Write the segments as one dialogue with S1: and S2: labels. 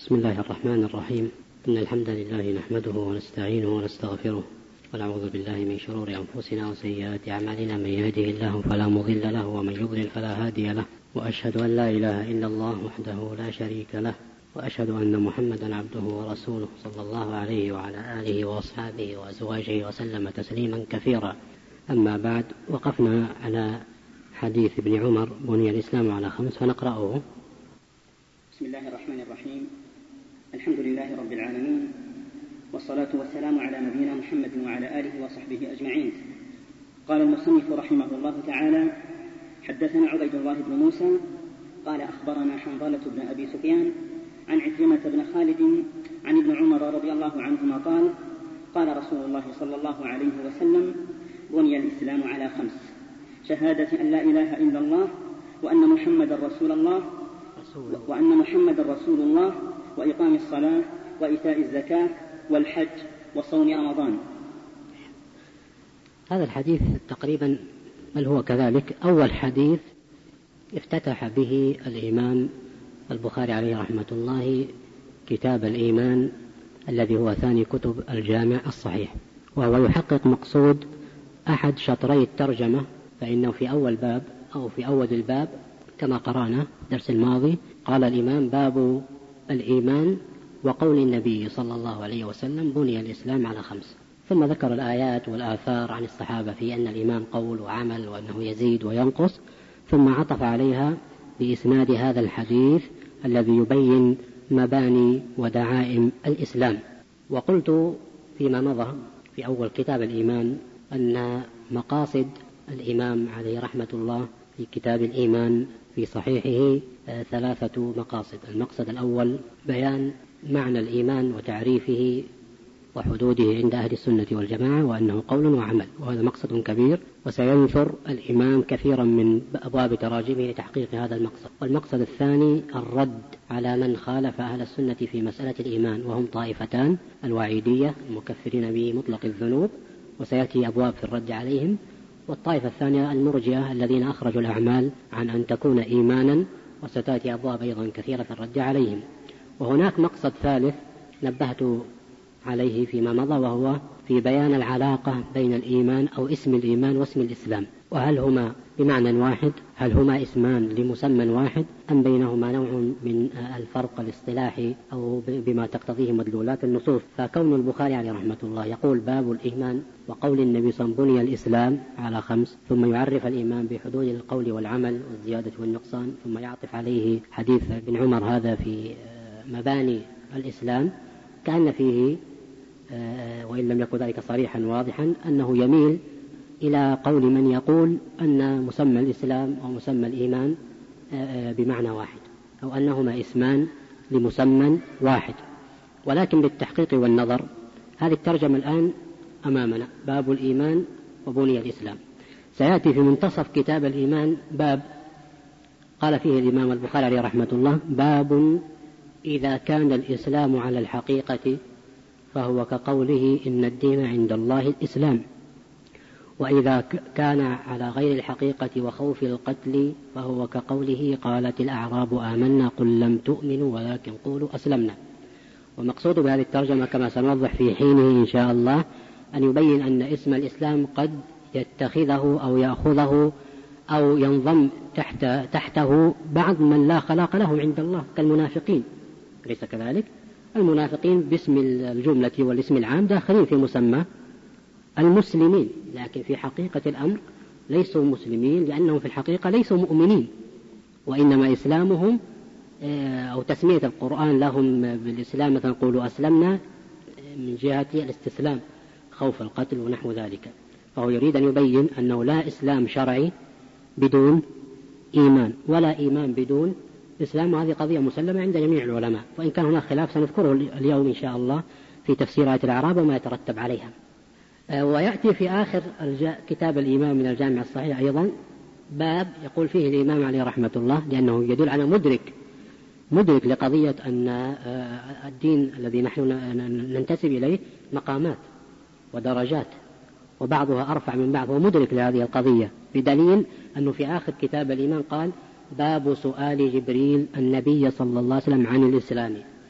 S1: بسم الله الرحمن الرحيم. إن الحمد لله نحمده ونستعينه ونستغفره ونعوذ بالله من شرور أنفسنا وسيئات أعمالنا. من يهده الله فلا مضل له ومن يضلل فلا هادي له، وأشهد أن لا إله إلا الله وحده لا شريك له، وأشهد أن محمدا عبده ورسوله صلى الله عليه وعلى آله وأصحابه وأزواجه وسلم تسليما كثيرا. أما بعد، وقفنا على حديث ابن عمر بني الإسلام على 5 فنقرأه.
S2: بسم الله الرحمن الرحيم. الحمد لله رب العالمين، والصلاة والسلام على نبينا محمد وعلى آله وصحبه أجمعين. قال المصنف رحمه الله تعالى: حدثنا عبيد الله بن موسى قال أخبرنا حنظلة بن أبي سفيان عن عكرمة بن خالد عن ابن عمر رضي الله عنهما قال: قال رسول الله صلى الله عليه وسلم: بني الإسلام على 5: شهادة أن لا إله إلا الله وأن محمد رسول الله وإقام الصلاة وإيتاء الزكاة والحج وصوم رمضان.
S1: هذا الحديث تقريبا بل هو كذلك أول حديث افتتح به الإمام البخاري عليه رحمة الله كتاب الإيمان، الذي هو ثاني كتب الجامع الصحيح، وهو يحقق مقصود أحد شطري الترجمة. فإنه في أول باب أو في أول الباب كما قرأنا الدرس الماضي قال الإمام: باب الإيمان وقول النبي صلى الله عليه وسلم: بني الإسلام على 5. ثم ذكر الآيات والآثار عن الصحابة في أن الإيمان قول وعمل وأنه يزيد وينقص، ثم عطف عليها بإسناد هذا الحديث الذي يبين مباني ودعائم الإسلام. وقلت فيما مضى في أول كتاب الإيمان أن مقاصد الإمام عليه رحمة الله في كتاب الإيمان في صحيحه 3 مقاصد. المقصد الأول بيان معنى الإيمان وتعريفه وحدوده عند أهل السنة والجماعة، وأنه قول وعمل، وهذا مقصد كبير، وسينثر الإمام كثيرا من أبواب تراجمه لتحقيق هذا المقصد. والمقصد الثاني الرد على من خالف أهل السنة في مسألة الإيمان، وهم طائفتان: الوعيدية المكفرين بمطلق الذنوب، وسيأتي أبواب في الرد عليهم، والطائفة الثانية المرجئة الذين أخرجوا الأعمال عن أن تكون إيمانا، وستأتي أبواب أيضا كثيرة في الرد عليهم. وهناك مقصد ثالث نبهت عليه فيما مضى، وهو في بيان العلاقة بين الإيمان أو اسم الإيمان واسم الإسلام، وهل هما بمعنى واحد، هل هما اسمان لمسمى واحد، أم بينهما نوع من الفرق الاصطلاحي أو بما تقتضيه مدلولات النصوص. فكون البخاري عليه رحمة الله يقول: باب الإيمان وقول النبي صلى الله عليه وسلم: بني الإسلام على 5، ثم يعرف الإيمان بحدود القول والعمل والزيادة والنقصان، ثم يعطف عليه حديث ابن عمر هذا في مباني الإسلام، كأن فيه وإن لم يكن ذلك صريحا واضحا أنه يميل إلى قول من يقول أن مسمى الإسلام أو مسمى الإيمان بمعنى واحد، أو أنهما اسمان لمسمى واحد. ولكن بالتحقيق والنظر هذه الترجمة الآن أمامنا: باب الإيمان وبني الإسلام. سيأتي في منتصف كتاب الإيمان باب قال فيه الإمام البخاري عليه رحمة الله: باب إذا كان الإسلام على الحقيقة فهو كقوله: إن الدين عند الله الإسلام، وإذا كان على غير الحقيقة وخوف القتل فهو كقوله: قالت الأعراب آمنا قل لم تؤمنوا ولكن قولوا أسلمنا. ومقصود بهذه الترجمة كما سنوضح في حينه إن شاء الله أن يبين أن اسم الإسلام قد يتخذه أو يأخذه أو ينضم تحته بعض من لا خلاق له عند الله كالمنافقين، ليس كذلك؟ المنافقين باسم الجملة والاسم العام داخلين في مسمى المسلمين، لكن في حقيقة الأمر ليسوا مسلمين، لأنهم في الحقيقة ليسوا مؤمنين، وإنما إسلامهم أو تسمية القرآن لهم بالإسلام مثلا قولوا أسلمنا من جهة الاستسلام، خوف القتل ونحو ذلك. فهو يريد أن يبين أنه لا إسلام شرعي بدون إيمان، ولا إيمان بدون إسلام، وهذه قضية مسلمة عند جميع العلماء، وإن كان هناك خلاف سنذكره اليوم إن شاء الله في تفسير آية الأعراب وما يترتب عليها. ويأتي في آخر كتاب الإمام من الجامع الصحيح أيضا باب يقول فيه الإمام عليه رحمة الله، لأنه يدل على مدرك لقضية أن الدين الذي نحن ننتسب إليه مقامات ودرجات، وبعضها أرفع من بعض، ومدرك لهذه القضية بدليل أنه في آخر كتاب الإيمان قال: باب سؤال جبريل النبي صلى الله عليه وسلم عن الإسلام،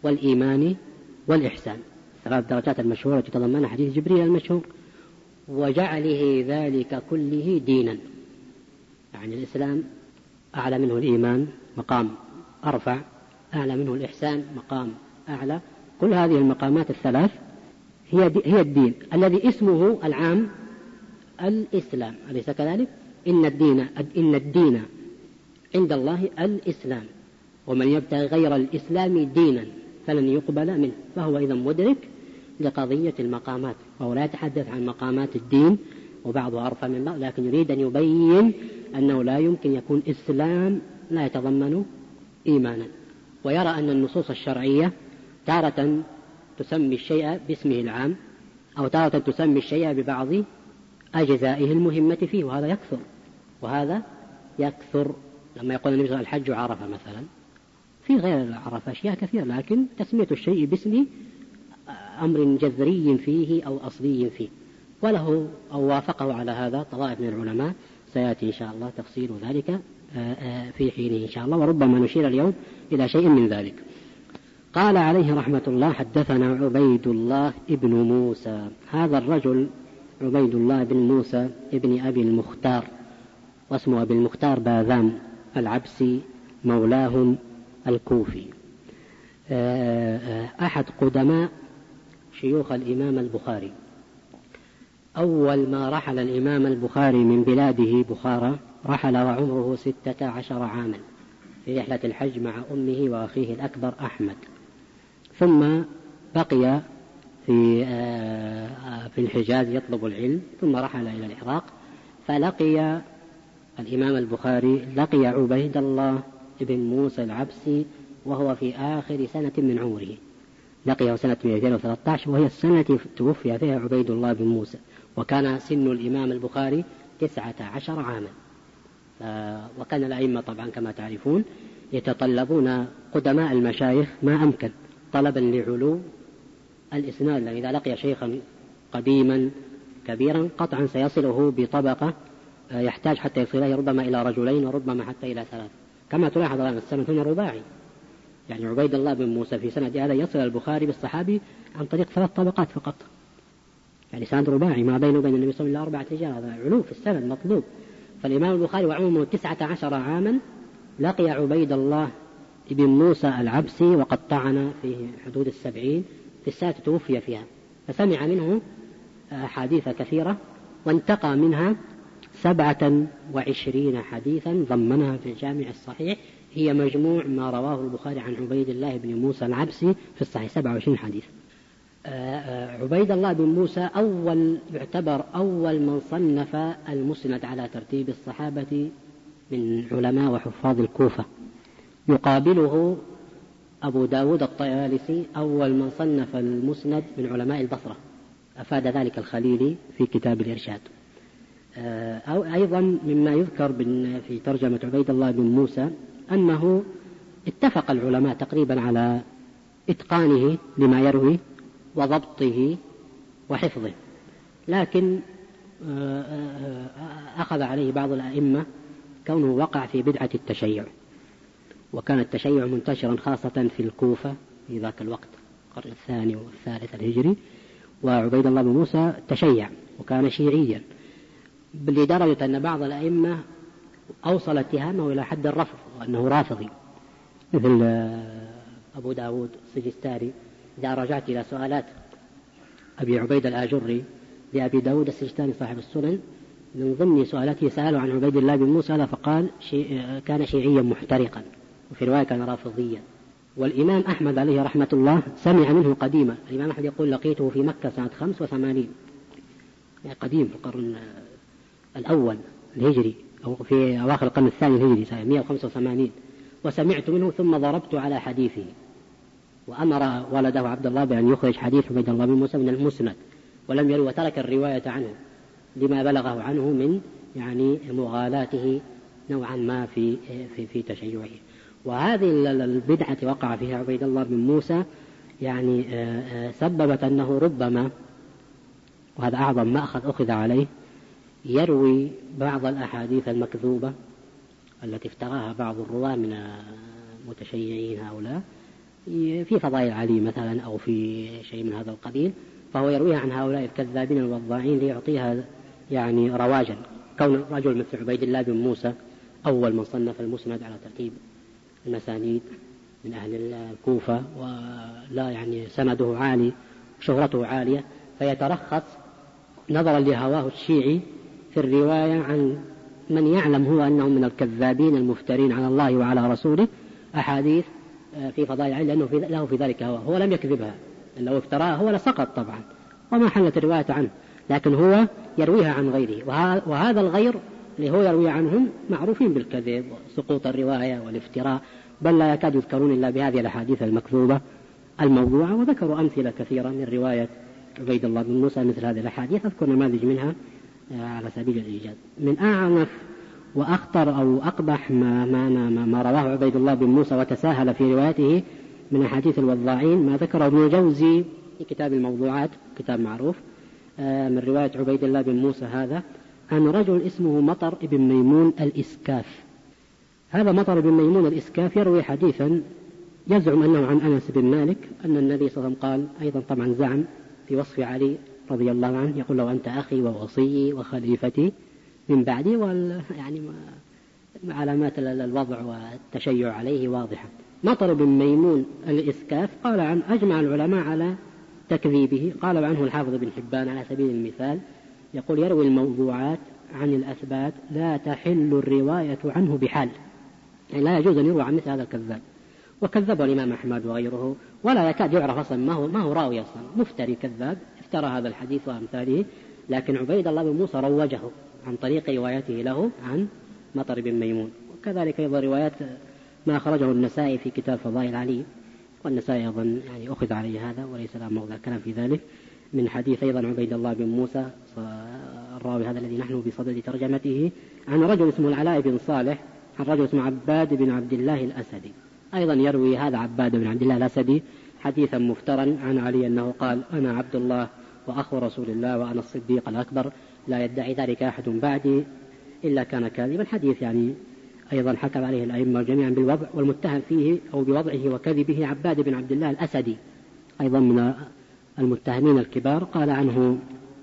S1: والإيمان والإحسان، 3 درجات المشهورة تتضمن حديث جبريل المشهور. وجعله ذلك كله دينا، يعني الإسلام أعلى منه الإيمان مقام أرفع، أعلى منه الإحسان مقام أعلى. كل هذه المقامات الثلاث هي الدين الذي اسمه العام الإسلام، أليس كذلك؟ إن الدين عند الله الإسلام، ومن يبتغي غير الإسلام دينا فلن يقبل منه. فهو إذا مدرك لقضية المقامات، وهو لا يتحدث عن مقامات الدين وبعضها أرفع من بعض، لكن يريد أن يبين أنه لا يمكن يكون إسلام لا يتضمن إيمانا. ويرى أن النصوص الشرعية تارة تسمي الشيء باسمه العام، أو تارة تسمي الشيء ببعض أجزائه المهمة فيه، وهذا يكثر. لما يقول النبي صلى الله عليه وسلم الحج عرفة مثلا، في غير عرفة أشياء كثيرة، لكن تسمية الشيء باسم أمر جذري فيه أو أصلي فيه، وله أو وافقه على هذا طوائف من العلماء، سيأتي إن شاء الله تفصيل ذلك في حينه إن شاء الله، وربما نشير اليوم إلى شيء من ذلك. قال عليه رحمة الله: حدثنا عبيد الله ابن موسى. هذا الرجل عبيد الله بن موسى ابن أبي المختار، واسمه أبي المختار باذان العبسي، مولاهم الكوفي، أحد قدماء شيوخ الإمام البخاري. أول ما رحل الإمام البخاري من بلاده بخارى رحل وعمره 16 عاما في رحلة الحج مع أمه وأخيه الأكبر أحمد، ثم بقي في الحجاز يطلب العلم، ثم رحل إلى العراق، فلقي الإمام البخاري لقي عبيد الله بن موسى العبسي وهو في آخر سنة من عمره، لقيه سنة 213، وهي السنة التي توفي فيها عبيد الله بن موسى، وكان سن الإمام البخاري 19 عاما. وكان الأئمة طبعا كما تعرفون يتطلبون قدماء المشايخ ما أمكن طلبا لعلو الإسناد، لأن إذا لقي شيخا قديما كبيرا قطعا سيصله بطبقة يحتاج حتى يصله ربما إلى رجلين وربما حتى إلى 3، كما تلاحظ الآن السنة هنا رباعي. يعني عبيد الله بن موسى في سنة هذا يصل البخاري بالصحابي عن طريق 3 طبقات فقط، يعني سند رباعي ما بينه وبين النبي صلى الله عليه وسلم 4 رجال، هذا علو في السند مطلوب. فالإمام البخاري وعمره 19 عاما لقي عبيد الله بن موسى العبسي، وقد طعن في حدود 70 في السنة توفي فيها، فسمع منه حديث كثيرة، وانتقى منها 27 حديثا ضمنها في الجامع الصحيح، هي مجموع ما رواه البخاري عن عبيد الله بن موسى العبسي في الصحيح، 27 حديث. عبيد الله بن موسى يعتبر أول من صنف المسند على ترتيب الصحابة من علماء وحفاظ الكوفة، يقابله أبو داود الطيالسي أول من صنف المسند من علماء البصرة، أفاد ذلك الخليلي في كتاب الإرشاد. أو أيضا مما يذكر في ترجمة عبيد الله بن موسى أنه اتفق العلماء تقريبا على إتقانه لما يروي وضبطه وحفظه، لكن أخذ عليه بعض الأئمة كونه وقع في بدعة التشيع، وكان التشيع منتشرا خاصة في الكوفة في ذاك الوقت القرن الثاني والثالث الهجري، وعبيد الله بن موسى تشيع وكان شيعيا، لدرجة أن بعض الأئمة أوصل اتهامه إلى حد الرفض وأنه رافضي، مثل أبو داود السجستاني. إذا رجعت إلى سؤالات أبي عبيد الآجري لأبي داود السجستاني صاحب السنن، من ضمن سؤالاته سأله عن عبيد الله بن موسى فقال كان شيعيا محترقا، وفي رواية كان رافضيا. والإمام أحمد عليه رحمة الله سمع منه قديما، الإمام أحمد يقول لقيته في مكة سنة 85، يعني قديم في القرن الأول الهجري أو في أواخر القرن الثاني الهجري سنة 185، وسمعت منه ثم ضربت على حديثه، وأمر ولده عبد الله بأن يخرج حديث عبيد الله بن موسى من المسند، ولم يروي وترك الرواية عنه لما بلغه عنه من يعني مغالاته نوعا ما في تشيعه. وهذه البدعة وقع فيها عبيد الله بن موسى يعني سببت أنه ربما، وهذا أعظم مأخذ أخذ عليه، يروي بعض الأحاديث المكذوبة التي افتراها بعض الرواة من المتشيعين هؤلاء في فضائل علي مثلا أو في شيء من هذا القبيل، فهو يرويها عن هؤلاء الكذابين الوضاعين ليعطيها يعني رواجا. كون رجل مثل عبيد الله بن موسى أول من صنف المسند على ترتيب المسانيد من أهل الكوفة، ولا يعني سنده عالي شهرته عالية، فيترخص نظرا لهواه الشيعي في الرواية عن من يعلم هو أنهم من الكذابين المفترين على الله وعلى رسوله أحاديث في فضائل علي، لأنه له في ذلك هو لم يكذبها، لو افتراها هو لسقط طبعا وما حلت الرواية عنه، لكن هو يرويها عن غيره، وهذا الغير اللي هو يروي عنهم معروفين بالكذب وسقوط الرواية والافتراء، بل لا يكاد يذكرون إلا بهذه الأحاديث المكذوبة الموضوعة. وذكروا أمثلة كثيرة من رواية عبيد الله بن موسى مثل هذه الأحاديث، أذكر نماذج منها على سبيل الإيجاز. من أعنف وأخطر أو أقبح ما رواه عبيد الله بن موسى وتساهل في روايته من أحاديث الوضاعين ما ذكره ابن الجوزي في كتاب الموضوعات، كتاب معروف، من رواية عبيد الله بن موسى هذا عن رجل اسمه مطر بن ميمون الإسكاف. هذا مطر بن ميمون الإسكاف يروي حديثا يزعم أنه عن أنس بن مالك أن النبي صلى الله عليه وسلم قال، أيضا طبعا زعم في وصف علي رضي الله عنه، يقول له أنت أخي ووصيي وخليفتي من بعدي، يعني علامات الوضع والتشيع عليه واضحة. مطر بن ميمون الإسكاف قال عن أجمع العلماء على تكذيبه، قال عنه الحافظ بن حبان على سبيل المثال، يقول يروي الموضوعات عن الأثبات لا تحل الرواية عنه بحال، يعني لا يجوز أن يروى عن مثل هذا الكذاب. وكذبه الإمام أحمد وغيره، ولا يكاد يعرف أصلا ما هو راوي أصلا، مفتري كذاب افترى هذا الحديث وأمثاله. لكن عبيد الله بن موسى روجه عن طريق روايته له عن مطر بن ميمون. وكذلك أيضا روايات ما أخرجه النسائي في كتاب فضائل علي، والنسائي أيضا يعني أخذ عليه هذا وليس له موضع كلام في ذلك، من حديث أيضا عبيد الله بن موسى الراوي هذا الذي نحن بصدد ترجمته، عن رجل اسمه العلاء بن صالح عن رجل اسمه عباد بن عبد الله الأسدي، أيضا يروي هذا عباد بن عبد الله الأسدي حديثا مفترا عن علي أنه قال أنا عبد الله وأخو رسول الله وأنا الصديق الأكبر لا يدعي ذلك أحد بعدي إلا كان كاذبا. حديث يعني أيضا حكم عليه الأئمة جميعا بالوضع، والمتهم فيه أو بوضعه وكذبه عباد بن عبد الله الأسدي أيضا من المتهمين الكبار. قال عنه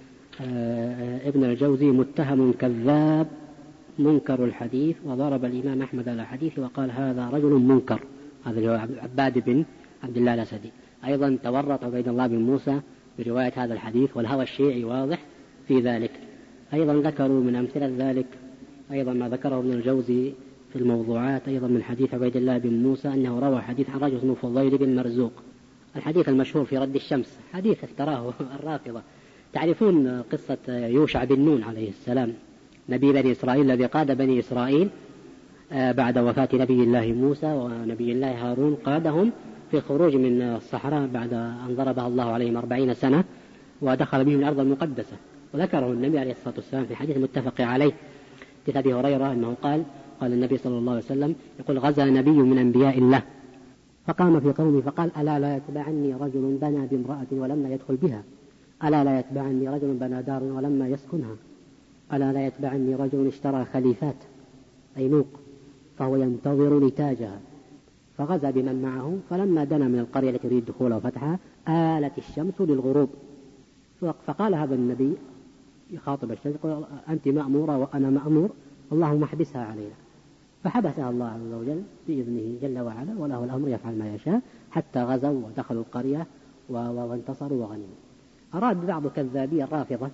S1: ابن الجوزي متهم كذاب منكر الحديث، وضرب الإمام أحمد على حديثه وقال هذا رجل منكر، هذا هو عباد بن عبد الله الأسدي. أيضا تورط عبيد الله بن موسى برواية هذا الحديث، والهوى الشيعي واضح في ذلك. أيضا ذكروا من أمثلة ذلك أيضا ما ذكره ابن الجوزي في الموضوعات أيضا من حديث عبيد الله بن موسى أنه روى حديث عن رجل اسمه فضيل بن مرزوق، الحديث المشهور في رد الشمس، حديث افتراه الرافضة. تعرفون قصة يوشع بن نون عليه السلام نبي بني إسرائيل الذي قاد بني إسرائيل بعد وفاة نبي الله موسى ونبي الله هارون، قادهم في الخروج من الصحراء بعد أن ضربها الله عليهم 40 سنة ودخل بهم الأرض المقدسة. وذكره النبي عليه الصلاة والسلام في حديث متفق عليه حديث أبي هريرة أنه قال النبي صلى الله عليه وسلم يقول غزا نبي من أنبياء الله فقام في قومه فقال ألا لا يتبعني رجل بنى بامرأة ولما يدخل بها، ألا لا يتبعني رجل بنى دار ولما يسكنها، ألا لا يتبعني رجل اشترى خليفات أي نوق فهو ينتظر نتاجها، فغزا بمن معه فلما دنا من القرية التي يريد دخولها وفتحها آلت الشمس للغروب، فقال هذا النبي يخاطب الشمس يقول أنت مأمورة وأنا مأمور اللهم احبسها علينا، فحبسها الله عز وجل بإذنه جل وعلا وله الأمر يفعل ما يشاء حتى غزوا ودخلوا القرية وانتصروا وغنموا. أراد بعض كذابي الرافضة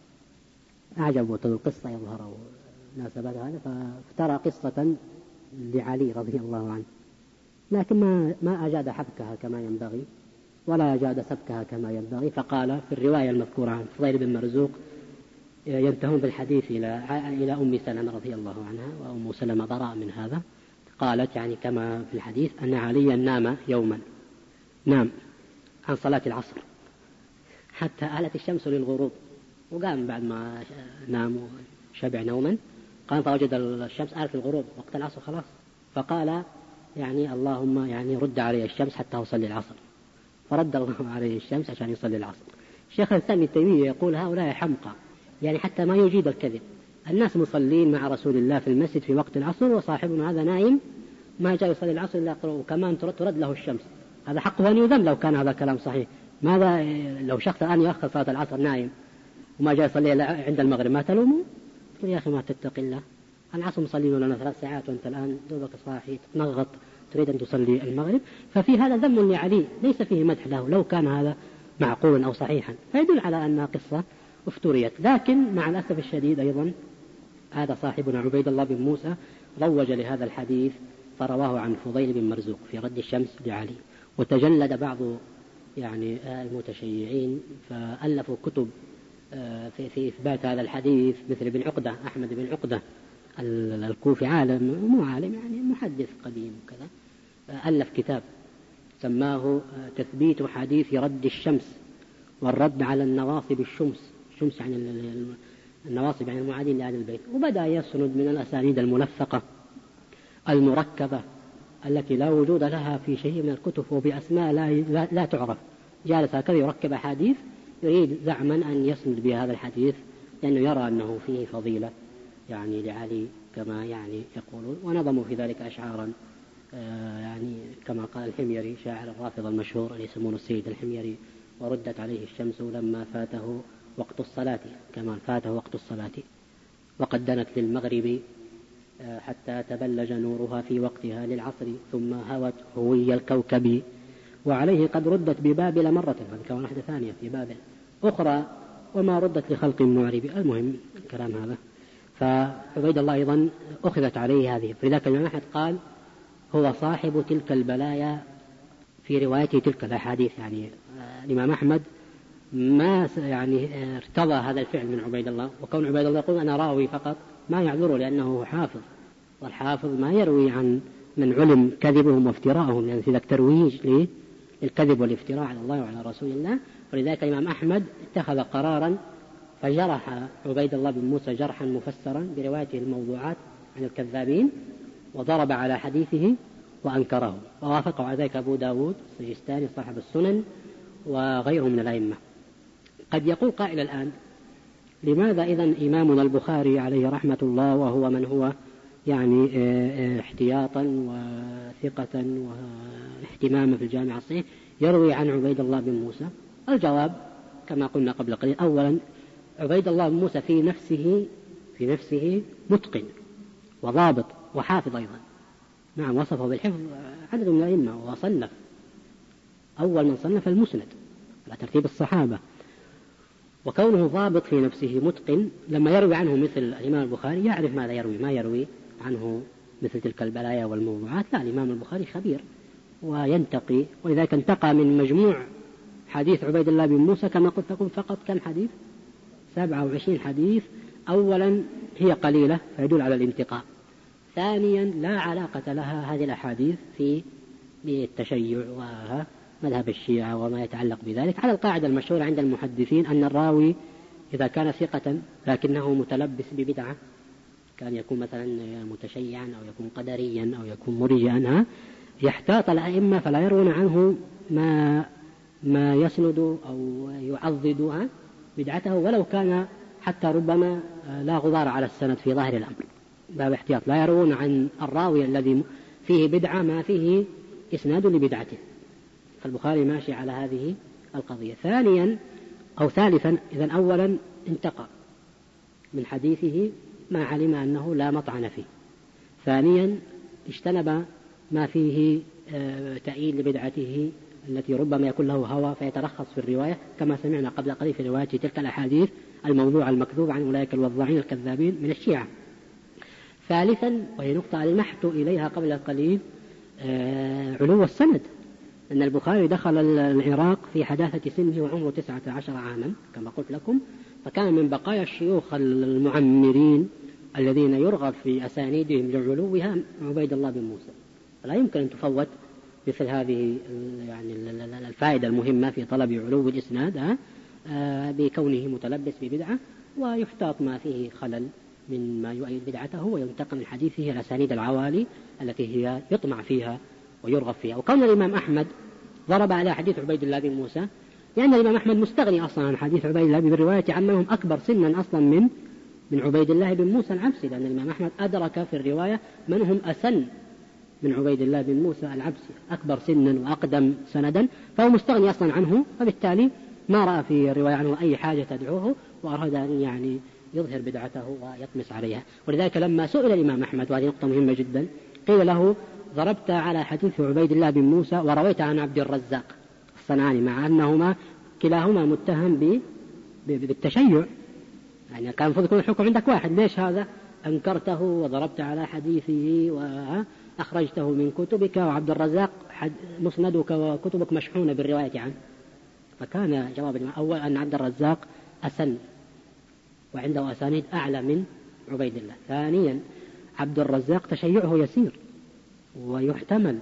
S1: أعجبوا القصة يظهر ناسبت هذا فافترى قصة لعلي رضي الله عنه، لكن ما أجاد حبكها كما ينبغي ولا أجاد سبكها كما ينبغي، فقال في الرواية المذكورة عن فضيل بن مرزوق ينتهون بالحديث إلى أم سلمة رضي الله عنها، وأم سلمة براء من هذا، قالت يعني كما في الحديث أن عليا نام يوما نام عن صلاة العصر حتى آلت الشمس للغروب، وقام بعد ما نام وشبع نوما قام فوجد الشمس آلت الغروب وقت العصر خلاص، فقال يعني اللهم يعني رد علي الشمس حتى أصلي العصر، فرد الله عليه الشمس عشان يصلي العصر. الشيخ الإسلام ابن تيمية يقول هؤلاء حمقى، يعني حتى ما يجيد الكذب، الناس مصلين مع رسول الله في المسجد في وقت العصر وصاحبنا هذا نائم ما جاء يصلي العصر إلا وكمان ترد له الشمس هذا حقه أن يذم لو كان هذا كلام صحيح. ماذا لو شخص الآن يؤخر صلاة العصر نايم وما جاء يصلي عند المغرب، ما تلومه؟ تقول يا أخي ما تتقي الله، العصر مصلين لنا 3 ساعات وأنت الآن دوبك صاحي تنغط تريد أن تصلي المغرب. ففي هذا ذم لعلي ليس فيه مدح له لو كان هذا معقولا أو صحيحا، فيدل على أنها قصة افتريت. لكن مع الأسف الشديد أيضا هذا صاحبنا عبيد الله بن موسى روج لهذا الحديث فرواه عن فضيل بن مرزوق في رد الشمس لعلي. وتجلد بعض يعني المتشيعين فألفوا كتب في إثبات هذا الحديث، مثل ابن عقدة، أحمد بن عقدة الكوفي، عالم مو عالم يعني محدث قديم وكذا، ألف كتاب سماه تثبيت حديث رد الشمس والرد على النواصب الشمس يعني النواصب يعني المعادين لأهل البيت. وبدأ يسند من الأسانيد الملفقة المركبة التي لا وجود لها في شيء من الكتب وبأسماء لا تعرف، جالس هكذا يركب أحاديث يريد زعما أن يسند بهذا الحديث لأنه يرى أنه فيه فضيلة يعني لعلي كما يعني يقولون. ونظموا في ذلك أشعارا يعني كما قال الحميري شاعر الرافض المشهور اللي يسمونه السيد الحميري: وردت عليه الشمس لما فاته وقت الصلاة، كما فاته وقت الصلاة، وقد دنت للمغرب حتى تبلج نورها في وقتها للعصر، ثم هوت هوي الكوكب، وعليه قد ردت ببابل مرة، هذا كان واحدة ثانية في بابل أخرى، وما ردت لخلق معرب. المهم الكلام هذا. فعبيد الله أيضا أخذت عليه هذه، فلذلك الإمام أحمد قال هو صاحب تلك البلايا في روايته تلك الأحاديث. يعني الإمام أحمد ما يعني ارتضى هذا الفعل من عبيد الله، وكون عبيد الله يقول أنا راوي فقط ما يعذره لأنه حافظ، والحافظ ما يروي عن من علم كذبهم وافتراءهم، لأن في ذلك ترويج للكذب والافتراء على الله وعلى رسول الله. ولذلك الإمام أحمد اتخذ قرارا فجرح عبيد الله بن موسى جرحا مفسرا بروايته الموضوعات عن الكذابين، وضرب على حديثه وأنكره، ووافقه على ذلك أبو داود السجستاني صاحب السنن وغيره من الأئمة. قد يقول قائل الآن لماذا إذن إمامنا البخاري عليه رحمة الله، وهو من هو يعني احتياطا وثقة واهتماما في الجامع الصحيح، يروي عن عبيد الله بن موسى؟ الجواب كما قلنا قبل قليل: أولا عبيد الله بن موسى في نفسه متقن وضابط وحافظ أيضا. نعم، وصفه بالحفظ عدد من الأئمة، وصنف أول من صنف المسند على ترتيب الصحابة. وكونه ضابط في نفسه متقن، لما يروي عنه مثل الإمام البخاري يعرف ماذا يروي، ما يروي عنه مثل تلك البلايا والموضوعات. لا، الإمام البخاري خبير وينتقي، ولذلك انتقى من مجموع حديث عبيد الله بن موسى كما قلت لكم فقط كم حديث؟ 27 حديث. أولا هي قليلة فيدل على الانتقاء. ثانيا لا علاقة لها هذه الأحاديث في التشيع ومذهب الشيعة وما يتعلق بذلك، على القاعدة المشهورة عند المحدثين أن الراوي إذا كان ثقة لكنه متلبس ببدعة، كان يكون مثلا متشيعا أو يكون قدريا أو يكون مرجئا، يحتاط الأئمة فلا يرون عنه ما يسند أو يعضد بدعته، ولو كان حتى ربما لا غبار على السند في ظاهر الأمر، باب احتياط، لا يرون عن الراوي الذي فيه بدعة ما فيه إسناد لبدعته. فالبخاري ماشي على هذه القضية. ثالثا إذن أولا انتقى من حديثه ما علم أنه لا مطعن فيه. ثانيا اجتنب ما فيه تأييد لبدعته التي ربما يكون له هوى فيترخص في الرواية، كما سمعنا قبل قليل في رواية تلك الأحاديث الموضوع المكذوب عن أولئك الوضاعين الكذابين من الشيعة. ثالثا، وهي نقطة ألمحت إليها قبل قليل، علو السند، أن البخاري دخل العراق في حداثة سنه وعمره 19 عاما كما قلت لكم، فكان من بقايا الشيوخ المعمرين الذين يرغب في أسانيدهم لعلوها عبيد الله بن موسى. فلا يمكن أن تفوت مثل هذه يعني الفائدة المهمة في طلب علو الإسناد بكونه متلبس ببدعة، ويحتاط ما فيه خلل من ما يؤيد بدعته وينتقل من حديثه الأسانيد العوالي التي هي يطمع فيها ويرغب فيها. وكون الإمام أحمد ضرب على حديث عبيد الله بن موسى لأن الإمام أحمد مستغني أصلا عن حديث عبيد الله بالرواية عمن هم أكبر سنا أصلا من عبيد الله بن موسى العبسي، لأن الإمام أحمد أدرك في الرواية من هم أسن من عبيد الله بن موسى العبسي أكبر سنا وأقدم سندا، فهو مستغني أصلا عنه، فبالتالي ما رأى في الرواية عنه أي حاجة تدعوه، وأراد أن يعني يظهر بدعته ويطمس عليها. ولذلك لما سئل الإمام أحمد، وهذه نقطة مهمة جدا، قيل له: ضربت على حديث عبيد الله بن موسى ورويت عن عبد الرزاق الصنعاني، مع أنهما كلاهما متهم بالتشيع، يعني كان المفروض يكون الحكم عندك واحد، ليش هذا أنكرته وضربت على حديثه وأخرجته من كتبك، وعبد الرزاق مسندك وكتبك مشحونة بالرواية عنه؟ فكان جواب الأول أن عبد الرزاق أسن وعنده أسانيد أعلى من عبيد الله. ثانيا عبد الرزاق تشيعه يسير ويحتمل،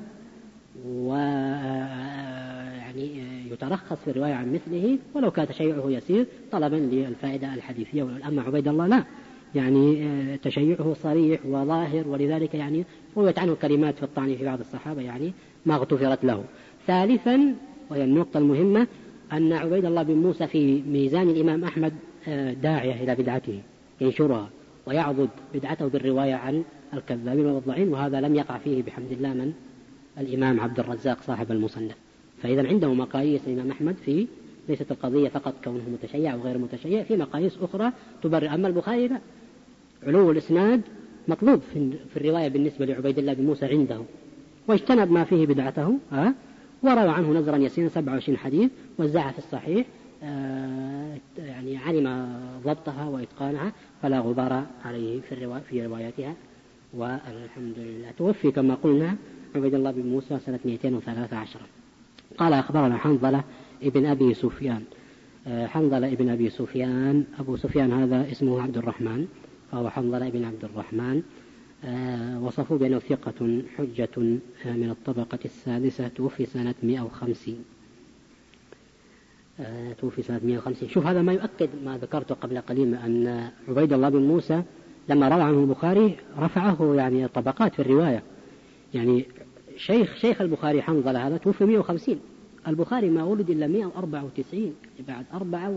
S1: ويعني يترخص في الرواية عن مثله ولو كان تشيعه يسير طلبا للفائدة الحديثية. أما عبيد الله لا، يعني تشيعه صريح وظاهر، ولذلك يعني رويت عنه كلمات في الطعن في بعض الصحابة يعني ما اغتفرت له. ثالثا، وهي النقطة المهمة، أن عبيد الله بن موسى في ميزان الإمام أحمد داعية إلى بدعته ينشرها ويعضد بدعته بالرواية عن الكذابين والضعين، وهذا لم يقع فيه بحمد الله من الإمام عبد الرزاق صاحب المصنف. فإذا عنده مقاييس الإمام أحمد في ليست القضية فقط كونه متشيع وغير متشيع، في مقاييس أخرى تبرر. أما البخاري لا، علو الإسناد مطلوب في الرواية بالنسبة لعبيد الله بن موسى عنده، واجتنب ما فيه بدعته، وروى عنه نزرا يسيرا 27 حديث وزعها في الصحيح، يعني علم ضبطها وإتقانها فلا غبار عليه في رواياتها، والحمد لله. توفي كما قلنا عبيد الله بن موسى سنة 213. قال: أخبرنا حنظلة ابن أبي سفيان. حنظلة ابن أبي سفيان، أبو سفيان هذا اسمه عبد الرحمن، فهو حنظلة ابن عبد الرحمن. وصفوا بأنه ثقة حجة من الطبقة السادسة، توفي سنة 150. شوف هذا ما يؤكد ما ذكرته قبل قليل، أن عبيد الله بن موسى لما روى عنه البخاري رفعه يعني طبقات في الرواية. يعني شيخ البخاري حنظلة هذا توفي 150، البخاري ما ولد إلا 194، بعد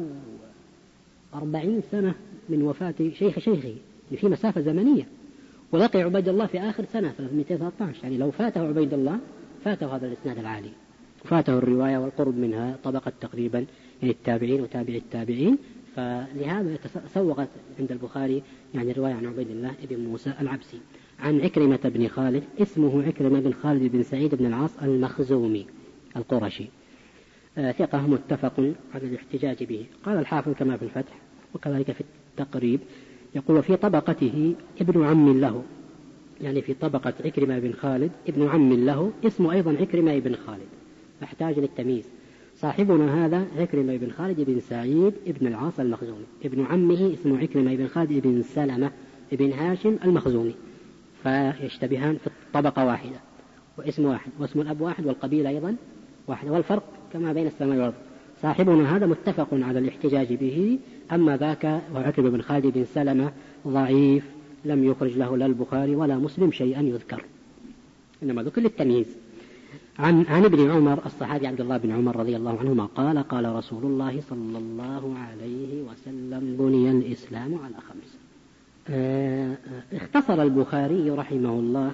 S1: 44 سنة من وفاة شيخه، في مسافة زمنية. ولقي عبيد الله في آخر سنة 313، يعني لو فاته عبيد الله فاته هذا الإسناد العالي، فاته الرواية والقرب منها طبقة تقريبا يعني التابعين وتابع التابعين. فلهذا تسوغت عند البخاري يعني الرواية عن عبيد الله بن موسى العبسي. عن عكرمة بن خالد، اسمه عكرمة بن خالد بن سعيد بن العاص المخزومي القرشي، ثقة متفق على الاحتجاج به. قال الحافظ كما في الفتح وكذلك في التقريب، يقول: في طبقته ابن عم له، يعني في طبقة عكرمة بن خالد ابن عم له اسمه أيضا عكرمة بن خالد، فاحتاج للتمييز. صاحبنا هذا عكرمة بن خالد بن سعيد بن العاص المخزومي، ابن عمه اسمه عكرمة بن خالد بن سلمة بن هاشم المخزومي، فيشتبهان في الطبقة واحدة، واسم واحد واسم الأب واحد والقبيلة أيضا واحدة، والفرق كما بين السماء والأرض. صاحبنا هذا متفق على الاحتجاج به، أما ذاك وعكرمة بن خالد بن سلمة ضعيف، لم يخرج له لا البخاري ولا مسلم شيئا يذكر، إنما ذكر للتمييز. عن ابن عمر الصحابي عبد الله بن عمر رضي الله عنهما قال: قال رسول الله صلى الله عليه وسلم: بني الإسلام على 5. اختصر البخاري رحمه الله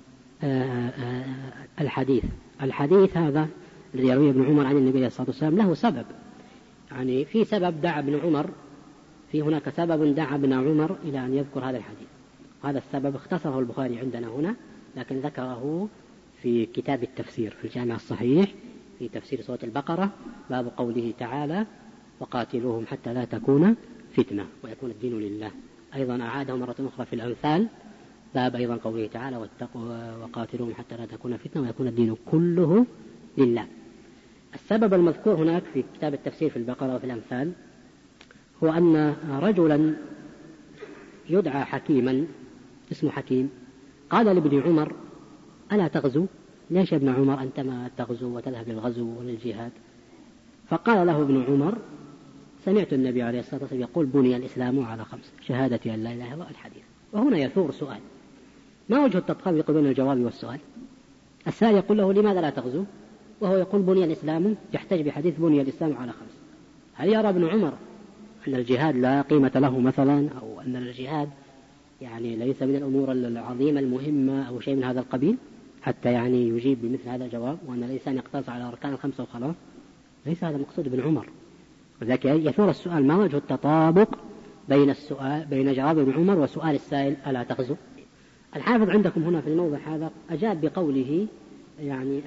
S1: الحديث هذا الذي يرويه ابن عمر عن النبي صلى الله عليه وسلم له سبب، يعني في سبب دعا ابن عمر، في هناك سبب دعا ابن عمر إلى أن يذكر هذا الحديث. هذا السبب اختصره البخاري عندنا هنا، لكن ذكره في كتاب التفسير في الجامع الصحيح في تفسير سورة البقرة، باب قوله تعالى: وقاتلوهم حتى لا تكون فتنة ويكون الدين لله. أيضا أعاده مرة أخرى في الأنفال، باب أيضا قوله تعالى: وقاتلوهم حتى لا تكون فتنة ويكون الدين كله لله. السبب المذكور هناك في كتاب التفسير في البقرة وفي الأنفال هو أن رجلا يدعى حكيما اسمه حكيم قال لابن عمر: ألا تغزو؟ ليش يا ابن عمر أنت ما تغزو وتذهب للغزو وللجهاد؟ فقال له ابن عمر: سمعت النبي عليه الصلاة والسلام يقول: بني الإسلام على 5، شهادة أن لا إله إلا الله، الحديث. وهنا يثور سؤال: ما وجه التطابق بين الجواب والسؤال؟ السائل يقول له: لماذا لا تغزو؟ وهو يقول: بني الإسلام، يحتج بحديث بني الإسلام على 5. هل يرى ابن عمر أن الجهاد لا قيمة له مثلا، أو أن الجهاد يعني ليس من الأمور العظيمة المهمة أو شيء من هذا القبيل؟ حتى يعني يجيب بمثل هذا الجواب، وأن الإنسان يقتصر على أركان الخمسة وخلاص. ليس هذا مقصود ابن عمر. وذلك يثور السؤال: ما وجه التطابق بين جواب ابن عمر وسؤال السائل ألا تغزو؟ الحافظ عندكم هنا في الموضع هذا أجاب بقوله يعني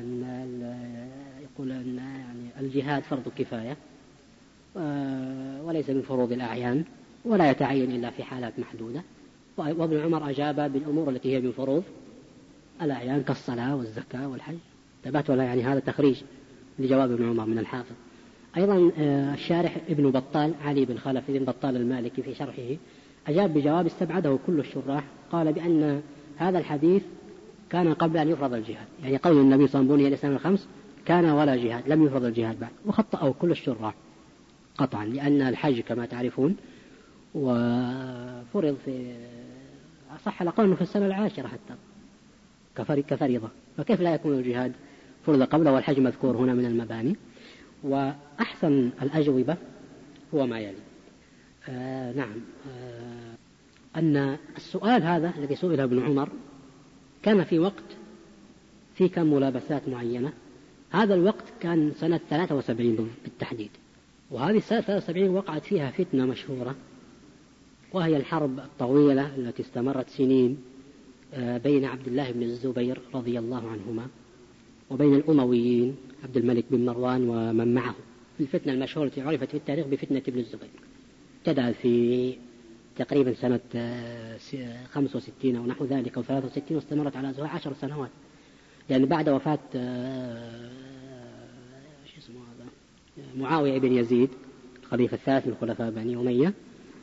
S1: يقول أن يعني الجهاد فرض كفاية وليس من فروض الأعيان ولا يتعين إلا في حالات محدودة. وابن عمر أجاب بالأمور التي هي من فروض الأعيان كالصلاة والزكاة والحج. تبعت ولا يعني هذا تخريج لجواب ابن عمر من الحافظ. أيضا الشارح ابن بطال علي بن خلف بن بطال المالكي في شرحه أجاب بجواب استبعده كل الشراح، قال بأن هذا الحديث كان قبل أن يفرض الجهاد، يعني قول النبي صلى الله عليه وسلم: بني الإسلام الخمس كان ولا جهاد، لم يفرض الجهاد بعد. وخطأه كل الشراح قطعا، لأن الحج كما تعرفون وفرض في أصح الأقوال في السنة العاشرة حتى كفريضة، فكيف لا يكون الجهاد فرض قبله والحج مذكور هنا من المباني؟ وأحسن الأجوبة هو ما يلي. أن السؤال هذا الذي سئل ابن عمر كان في وقت في كم ملابسات معينة. هذا الوقت كان سنة 73 بالتحديد، وهذه السنة 73 وقعت فيها فتنة مشهورة، وهي الحرب الطويلة التي استمرت سنين بين عبد الله بن الزبير رضي الله عنهما وبين الأمويين عبد الملك بن مروان ومن معه. الفتنة المشهورة التي عرفت في التاريخ بفتنة ابن الزبير ابتدأ في تقريبا سنة 65 أو نحو ذلك أو 63، واستمرت على 10 سنوات، لأن بعد وفاة معاوية بن يزيد الخليفة الثالث من خلفاء بني أمية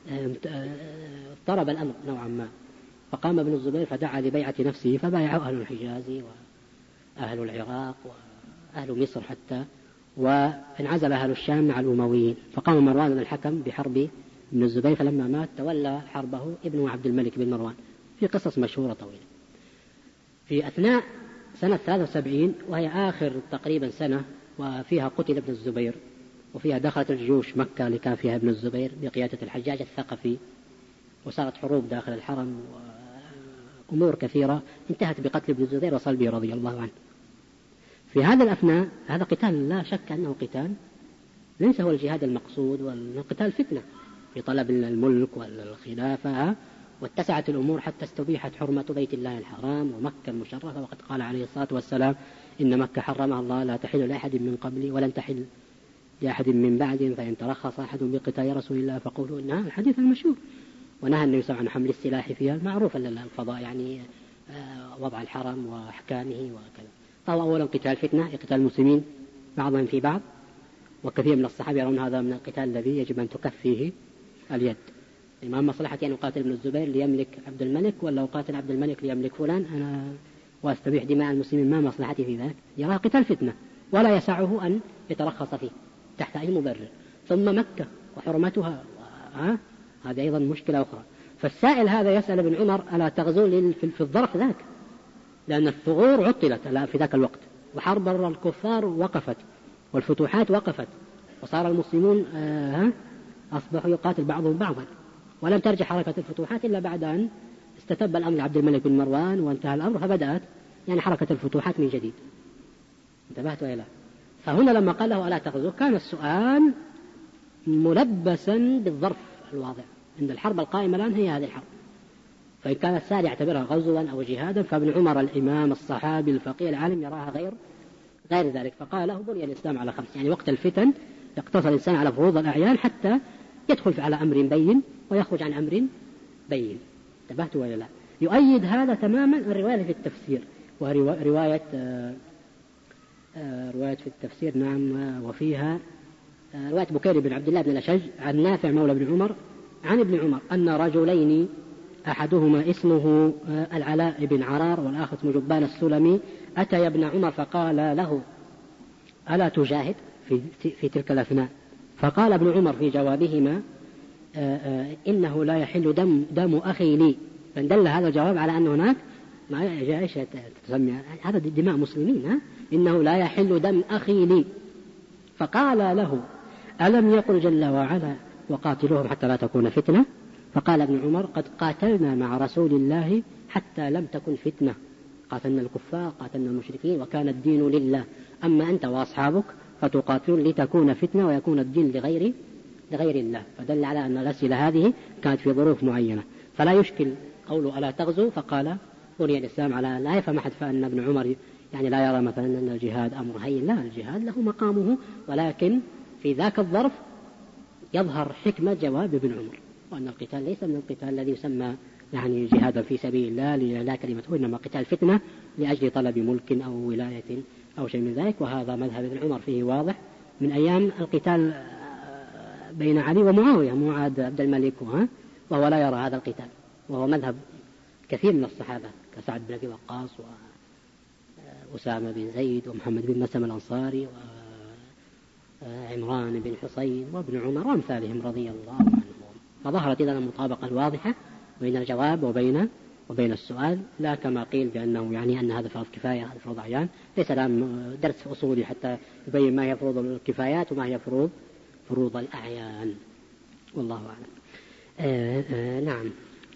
S1: اضطرب الأمر نوعا ما، فقام ابن الزبير فدعا لبيعة نفسه، فبايعه أهل الحجاز وأهل العراق وأهل مصر حتى، وانعزل أهل الشام مع الأمويين. فقام مروان بن الحكم بحرب ابن الزبير، فلما مات تولى حربه ابن عبد الملك بن مروان، في قصص مشهورة طويلة. في أثناء سنة 73 وهي آخر تقريبا سنة وفيها قتل ابن الزبير، وفيها دخلت الجيوش مكة اللي كان فيها ابن الزبير بقيادة الحجاج الثقفي، وصارت حروب داخل الحرم وأمور كثيرة انتهت بقتل ابن الزبير وصلبه رضي الله عنه. في هذا الأثناء هذا قتال لا شك أنه قتال ليس هو الجهاد المقصود، والقتال فتنة في طلب الملك والخلافة، واتسعت الأمور حتى استبيحت حرمة بيت الله الحرام ومكة المشرفة، وقد قال عليه الصلاة والسلام: إن مكة حرمها الله لا تحل لأحد من قبلي ولن تحل لأحد من بعد، فإن ترخص أحد بقتال رسول الله فقولوا إنها، الحديث المشهور. ونهى النبي صلى الله عليه وسلم عن حمل السلاح فيها، معروفا للفضاء يعني وضع الحرم وأحكامه وكذا. فهو أولا قتال فتنة، قتال المسلمين بعضهم في بعض، وكثير من الصحابة يرون هذا من القتال الذي يجب أن تكف فيه اليد. ما مصلحتي أن أقاتل ابن الزبير ليملك عبد الملك، ولا أقاتل عبد الملك ليملك فلان أنا وأستبيح دماء المسلمين؟ ما مصلحتي في ذلك؟ يرى قتال فتنة ولا يسعه أن يترخص فيه تحت أي مبرر. ثم مكة وحرمتها هذا أيضا مشكلة أخرى. فالسائل هذا يسأل ابن عمر: ألا تغزو في الظرف ذاك؟ لأن الثغور عطلت في ذاك الوقت، وحرب الكفار وقفت، والفتوحات وقفت، وصار المسلمون أصبحوا يقاتل بعضهم بعضا، ولم ترجع حركة الفتوحات إلا بعد أن استتب الأمر لعبد الملك بن مروان وانتهى الأمر، فبدأت يعني حركة الفتوحات من جديد. انتبهت ولا لا؟ فهنا لما قال له: ألا تغزو؟ كان السؤال ملبسا بالظرف الواضح، عند الحرب القائمة الآن هي هذه الحرب. فإن كان السائل يعتبرها غزوا أو جهادا، فابن عمر الإمام الصحابي الفقيه العالم يراها غير ذلك. فقال له: بني الإسلام على 5، يعني وقت الفتن يقتصر الإنسان على فروض الأعيان حتى يدخل على أمر بين ويخرج عن أمر بين. انتبهت ولا لا؟ يؤيد هذا تماما الرواية في التفسير، ورواية رواية في التفسير نعم، وفيها رواية بكير بن عبد الله بن الأشج عن نافع مولى بن عمر عن ابن عمر أن رجلين أحدهما اسمه العلاء بن عرار والآخر اسمه جبان السلمي أتى ابن عمر فقال له: ألا تجاهد في تلك الأثناء؟ فقال ابن عمر في جوابهما: إنه لا يحل دم أخي لي. فدل هذا الجواب على أن هناك ما جائش تسمي هذا دماء مسلمين، إنه لا يحل دم أخي لي. فقال له: ألم يقل جل وعلا: وقاتلوهم حتى لا تكون فتنة؟ فقال ابن عمر: قد قاتلنا مع رسول الله حتى لم تكن فتنة، قاتلنا الكفار، قاتلنا المشركين، وكان الدين لله. أما أنت وأصحابك فتقاتلون لتكون فتنة ويكون الدين لغير الله. فدل على أن الأسئلة هذه كانت في ظروف معينة. فلا يشكل قوله ألا تغزو فقال بني الإسلام على لا يفهم أحد فأن ابن عمر يعني لا يرى مثلا أن الجهاد أمر هين. لا، الجهاد له مقامه، ولكن في ذاك الظرف يظهر حكمة جواب ابن عمر، وأن القتال ليس من القتال الذي يسمى يعني جهادا في سبيل الله لإعلاء كلمته، إنما قتال فتنة لأجل طلب ملك أو ولاية أو شيء من ذلك. وهذا مذهب ابن عمر فيه واضح من أيام القتال بين علي ومعاوية، معاد عبد الملك، وهو لا يرى هذا القتال، وهو مذهب كثير من الصحابة كسعد بن أبي وقاص وأسامة بن زيد ومحمد بن مسلم الأنصاري وعمران بن حصين وابن عمر وأمثالهم رضي الله عنهم. فظهرت إذن المطابقة الواضحة بين الجواب وبين السؤال، لا كما قيل بأنه يعني أن هذا فرض كفاية هذا فرض عيان. ليس الآن درس أصولي حتى يبين ما هي فروض الكفايات وما هي فروض الأعيان، والله أعلم. نعم.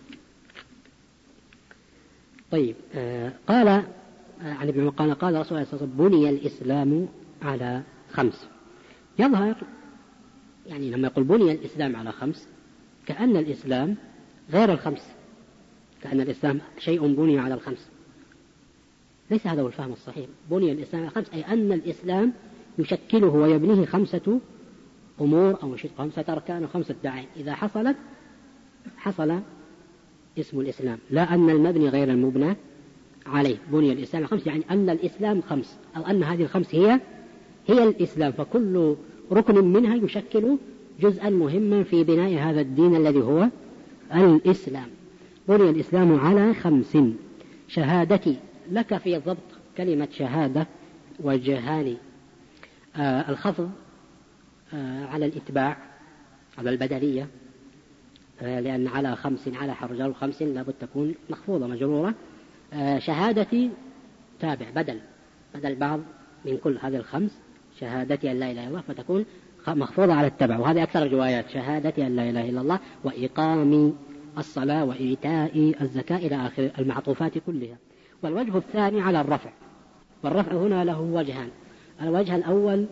S1: طيب، قال عن ابن عمر قال رسول الله صلى الله عليه وسلم بني الإسلام على 5. يظهر يعني لما يقول بني الإسلام على 5 كأن الإسلام غير 5، كأن الإسلام شيء بني على 5. ليس هذا هو الفهم الصحيح. بني الإسلام على 5 أي أن الإسلام يشكله ويبنيه 5 أمور أو 5 أركان و5 دعائم، إذا حصل اسم الإسلام، لا أن المبني غير المبنى عليه. بني الإسلام 5 يعني أن الإسلام 5، أو أن هذه 5 هي الإسلام، فكل ركن منها يشكل جزءا مهما في بناء هذا الدين الذي هو الإسلام. بني الإسلام على 5. شهادتي لك في ضبط كلمة شهادة وجهان. الخفض على الإتباع على البدلية، لأن على 5 على حرجال 5 لابد تكون مخفوضة مجرورة. شهادتي تابع بدل بعض من كل هذه 5. شهادتي أن لا إله إلا الله فتكون مخفوضة على التبع، وهذه أكثر الروايات. شهادتي أن لا إله إلا الله وإقام الصلاة وإيتاء الزكاة إلى آخر المعطوفات كلها. والوجه الثاني على الرفع، والرفع هنا له وجهان. الوجه الأول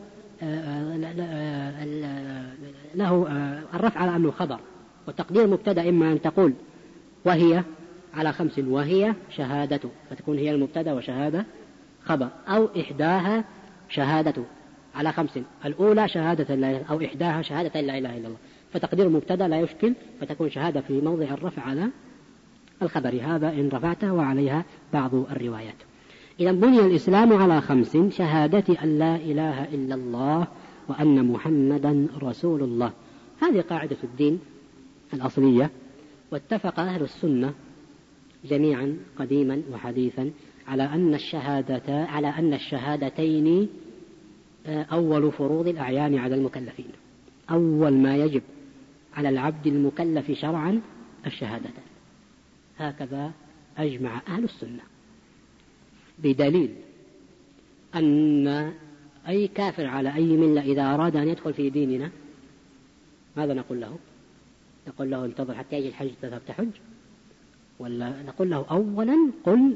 S1: له الرفع على أنه خبر، وتقدير مبتدأ إما أن تقول وهي على 5 وهي شهادته، فتكون هي المبتدأ وشهادة خبر، أو إحداها شهادته على 5، الأولى شهادة لا إله أو إحداها شهادة لا إله إلا الله، فتقدير مبتدأ لا يشكل، فتكون شهادة في موضع الرفع على الخبر. هذا إن رفعته وعليها بعض الروايات. إذا بني الإسلام على 5: شهادة أن لا إله إلا الله وأن محمدا رسول الله. هذه قاعدة الدين الأصلية، واتفق أهل السنة جميعا قديما وحديثا على أن الشهادتين أول فروض الأعيان على المكلفين. أول ما يجب على العبد المكلف شرعا الشهادتان. هكذا أجمع أهل السنة، بدليل أن أي كافر على أي ملة إذا أراد أن يدخل في ديننا ماذا نقول له؟ نقول له انتظر حتى يجي الحج تذهب تحج، ولا نقول له أولا قل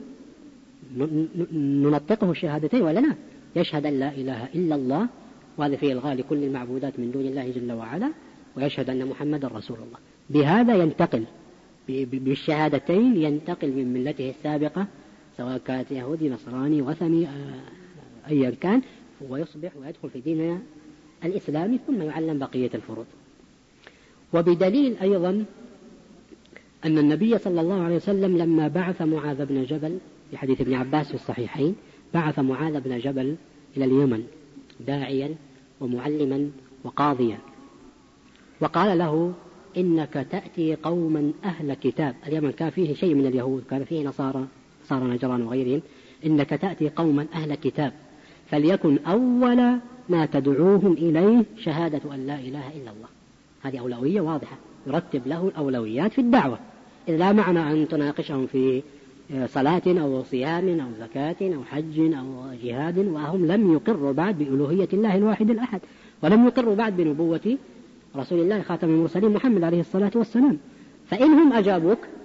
S1: ننطقه الشهادتين ولا لا؟ يشهد أن لا إله إلا الله، وهذا فيه الغاء لكل المعبودات من دون الله جل وعلا، ويشهد أن محمد رسول الله. بهذا ينتقل بالشهادتين، ينتقل من ملته السابقة سواء كانت يهودي نصراني وثني أيا كان، ويصبح ويدخل في ديننا الإسلامي، ثم يعلم بقية الفروض. وبدليل أيضا أن النبي صلى الله عليه وسلم لما بعث معاذ بن جبل في حديث ابن عباس في الصحيحين، بعث معاذ بن جبل إلى اليمن داعيا ومعلما وقاضيا، وقال له إنك تأتي قوما أهل كتاب. اليمن كان فيه شيء من اليهود، كان فيه نصارى نجران وغيرهم. إنك تأتي قوما أهل كتاب فليكن أول ما تدعوهم إليه شهادة أن لا إله إلا الله. هذه أولوية واضحة، يرتب له الأولويات في الدعوة. إذ لا معنى أن تناقشهم في صلاة أو صيام أو زكاة أو حج أو جهاد وهم لم يقروا بعد بألوهية الله الواحد الأحد، ولم يقروا بعد بنبوة رسول الله خاتم المرسلين محمد عليه الصلاة والسلام. فإنهم أجابوك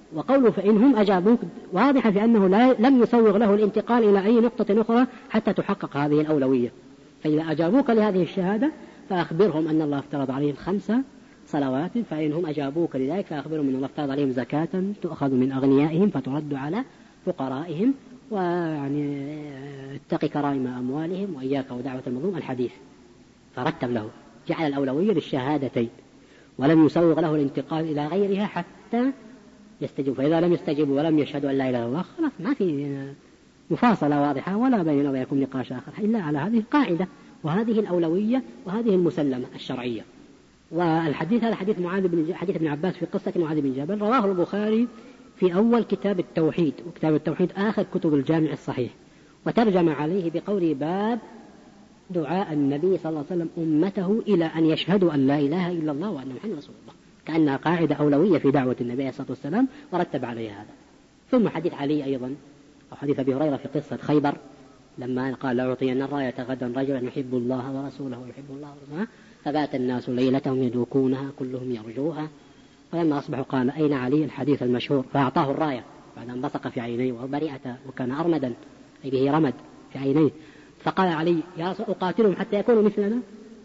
S1: وقوله فإنهم أجابوك واضحة في أنه لم يسوغ له الانتقال إلى أي نقطة أخرى حتى تحقق هذه الأولوية. فإذا أجابوك لهذه الشهادة فأخبرهم أن الله افترض عليهم 5 صلوات، فإنهم أجابوك لذلك فأخبرهم أن الله افترض عليهم زكاة تؤخذ من أغنيائهم فترد على فقرائهم، ويعني اتق كرائم أموالهم وإياك ودعوة المظلوم الحديث. فرتب له، جعل الأولوية للشهادتين، ولم يسوغ له الانتقال إلى غيرها حتى يستجيب. فإذا لم يستجيبوا ولم يشهدوا أن لا إله إلا الله خلاص ما في مفاصلة واضحة ولا بيننا وبينكم نقاش آخر إلا على هذه القاعدة وهذه الأولوية وهذه المسلمة الشرعية. والحديث هذا حديث ابن عباس في قصة معاذ بن جبل رواه البخاري في أول كتاب التوحيد، وكتاب التوحيد آخر كتب الجامع الصحيح، وترجم عليه بقوله باب دعاء النبي صلى الله عليه وسلم أمته إلى أن يشهدوا أن لا إله إلا الله وأن محمد رسول الله، كأنها قاعدة أولوية في دعوة النبي عليه الصلاة والسلام ورتب عليها هذا. ثم حديث علي أيضا، أو حديث أبي هريرة في قصة خيبر لما قال لأعطين الراية غدا رجلا يحب الله ورسوله ويحب الله ورسوله، فبات الناس ليلتهم يدوكونها كلهم يرجوها، فلما أصبحوا قال أين علي الحديث المشهور، فأعطاه الراية بعد أن بصق في عينيه وبرئة وكان أرمدا أي به رمد في عينيه، فقال علي يا رسول أقاتلهم حتى يكونوا مثلنا،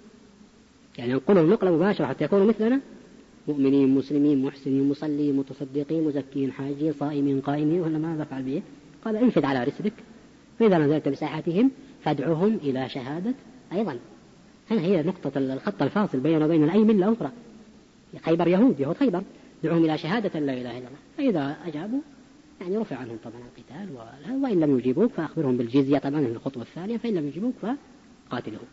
S1: يعني ينقلهم نقلة مباشرة حتى يكونوا مثلنا، مؤمنين مسلمين محسنين مصلين متصدقين مزكين حاجين صائمين قائمين، ولا ماذا فعل به؟ قال انفذ على رسلك، فإذا نزلت بساحتهم فادعوهم إلى شهادة. أيضا هي نقطة الخط الفاصل بيننا وبين أي ملة أخرى، خيبر يهود خيبر، دعوهم إلى شهادة لا إله إلا الله، فإذا أجابوا يعني رفع عنهم طبعا القتال، وإن لم يجيبوك فأخبرهم بالجزية طبعا في الخطوة الثانية، فإن لم يجيبوك فقاتلهم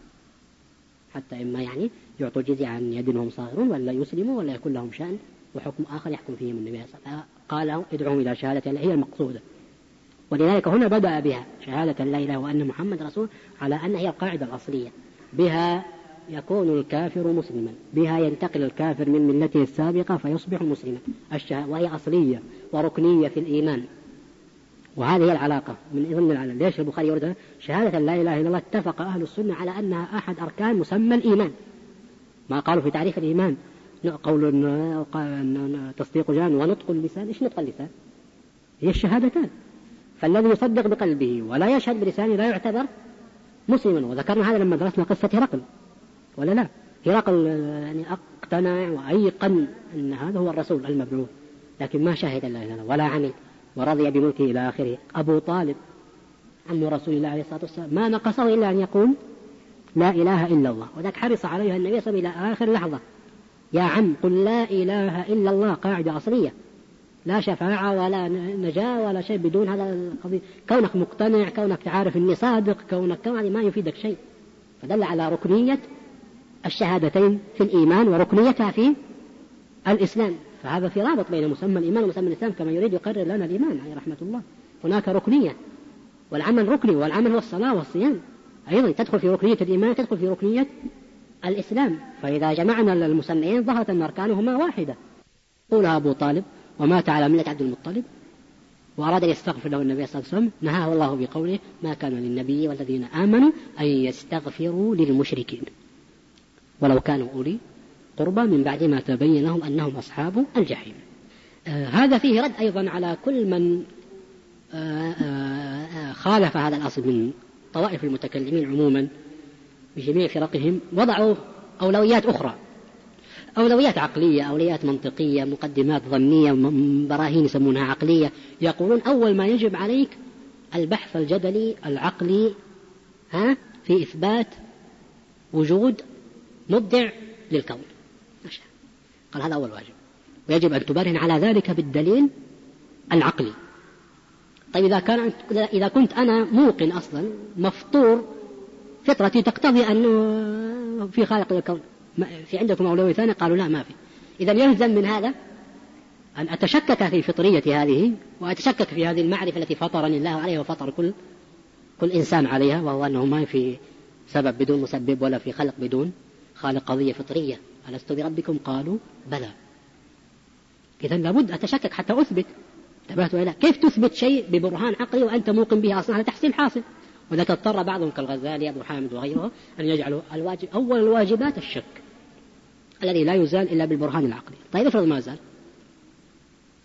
S1: حتى إما يعني يعطوا الجزية عن يد وهم صاغرون ولا يسلموا ولا يكون لهم شأن وحكم آخر يحكم فيهم النبي صلى الله عليه وسلم. قال ادعوهم إلى شهادة هي المقصودة، ولذلك هنا بدأ بها شهادة لا إله وأن محمد رسول، على أن هي القاعدة الأصلية، بها يكون الكافر مسلما، بها ينتقل الكافر من ملته السابقة فيصبح مسلما، وهي أصلية وركنية في الإيمان. وهذه هي العلاقة من ضمن العلاقة. ليش البخاري يورد شهادة لا إله إلا الله؟ اتفق أهل السنة على أنها أحد أركان مسمى الإيمان، ما قالوا في تعريف الإيمان قول تصديق جان ونطق اللسان. إيش نطق اللسان؟ هي الشهادتان، فالذي يصدق بقلبه ولا يشهد بلسانه لا يعتبر مسلما. وذكرنا هذا لما درسنا قصة هرقل ولا لا؟ هرقل يعني اقتنع وأيقن أن هذا هو الرسول المبعوث، لكن ما شهد الله ولا عمل ورضي بملكه إلى آخره. أبو طالب عم رسول الله عليه الصلاة والسلام ما نقصه إلا أن يقول لا إله إلا الله، وذاك حرص عليها النبي صلى الله عليه وسلم إلى آخر لحظة، يا عم قل لا إله إلا الله، قاعدة أصلية، لا شفاعة ولا نجاة ولا شيء بدون هذا القضية. كونك مقتنع، كونك تعرف إني صادق، كونك ما يفيدك شيء. فدل على ركنية الشهادتين في الإيمان وركنيتها في الإسلام. فهذا في رابط بين مسمى الإيمان ومسمى الإسلام كما يريد يقرر لنا الإيمان عليه رحمة الله. هناك ركنية، والعمل ركني، والعمل هو الصلاة والصيام أيضا تدخل في ركنية الإيمان، تدخل في ركنية الإسلام. فإذا جمعنا المسميين ظهرت أن أركانهما واحدة. قول أبو طالب ومات على ملة عبد المطلب وأراد أن يستغفر له النبي صلى الله عليه وسلم، نهاه الله بقوله ما كان للنبي والذين آمنوا أن يستغفروا للمشركين ولو كانوا أولي قربى من بعد ما تبين لهم أنهم أصحاب الجحيم. هذا فيه رد أيضا على كل من خالف هذا الأصل من طوائف المتكلمين عموما بجميع فرقهم، وضعوا أولويات أخرى، أولويات عقلية، أولويات منطقية، مقدمات ظنية، براهين يسمونها عقلية. يقولون أول ما يجب عليك البحث الجدلي العقلي في إثبات وجود مبدع للكون، قال هذا أول واجب، ويجب أن تبرهن على ذلك بالدليل العقلي. طيب إذا كنت أنا موقن أصلا مفطور فطرتي تقتضي أنه في خالق للكون، في عندكم أولوية ثانية؟ قالوا لا ما في. إذا يلزم من هذا أن أتشكك في فطرية هذه، وأتشكك في هذه المعرفة التي فطرني الله عليها وفطر كل إنسان عليها، وهو أنه ما في سبب بدون مسبب ولا في خلق بدون خالق، قضية فطرية. ألست بربكم؟ قالوا بلى. إذا لابد أتشكك حتى أثبت. انتبهت ولا؟ كيف تثبت شيء ببرهان عقلي وأنت موقن به أصلا؟ هذا تحصيل حاصل. وذلك اضطر بعضهم كالغزالي أبو حامد وغيره أن يجعلوا الواجب أول الواجبات الشك الذي لا يزال إلا بالبرهان العقلي. طيب افرض ما زال،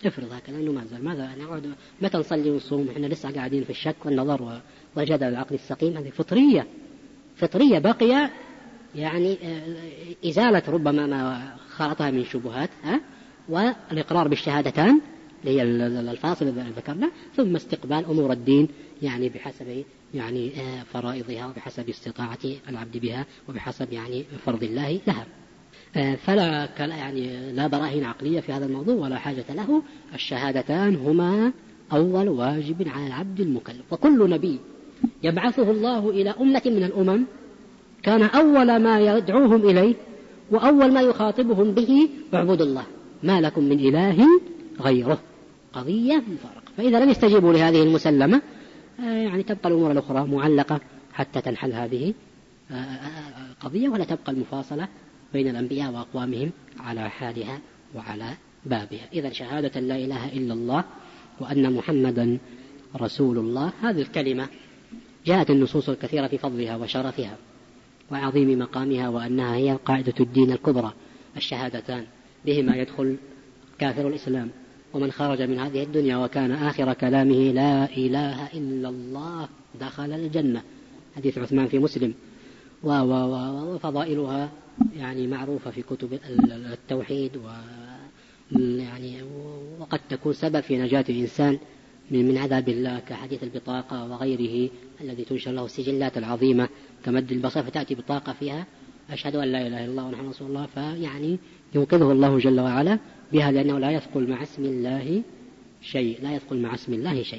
S1: افرض هكذا أنه ما زال ماذا يعني نقعد متى نصلي ونصوم إحنا لسه قاعدين في الشك والنظر والجدل العقل السقيم. هذه فطرية باقية يعني إزالة ربما ما خلطها من شبهات والإقرار بالشهادتان اللي هي الفاصل الذي ذكرنا، ثم استقبال أمور الدين يعني بحسب يعني فرائضها وبحسب استطاعة العبد بها وبحسب يعني فرض الله لها. فلا يعني لا براهين عقلية في هذا الموضوع ولا حاجة له. الشهادتان هما أول واجب على العبد المكلف. وكل نبي يبعثه الله إلى أمة من الأمم كان أول ما يدعوهم إليه وأول ما يخاطبهم به اعبدوا الله ما لكم من إله غيره. قضية مفارقة. فإذا لم يستجيبوا لهذه المسلمة يعني تبقى الأمور الأخرى معلقة حتى تنحل هذه قضية، ولا تبقى المفاصلة بين الأنبياء وأقوامهم على حالها وعلى بابها. إذا شهادة لا إله إلا الله وأن محمدا رسول الله، هذه الكلمة جاءت النصوص الكثيرة في فضلها وشرفها وعظيم مقامها، وأنها هي قاعدة الدين الكبرى. الشهادتان بهما يدخل كافر الإسلام ومن خرج من هذه الدنيا وكان آخر كلامه لا إله إلا الله دخل الجنة. حديث عثمان في مسلم. وفضائلها يعني معروفة في كتب التوحيد، يعني وقد تكون سبب في نجاة الإنسان من عذاب الله كحديث البطاقة وغيره الذي تنشر له السجلات العظيمة كمد البصر فتأتي بطاقة فيها أشهد أن لا إله إلا الله ونحن رسول الله، فيعني ينقذه الله جل وعلا بها، لأنه لا يثقل مع اسم الله شيء، لا يثقل مع اسم الله شيء.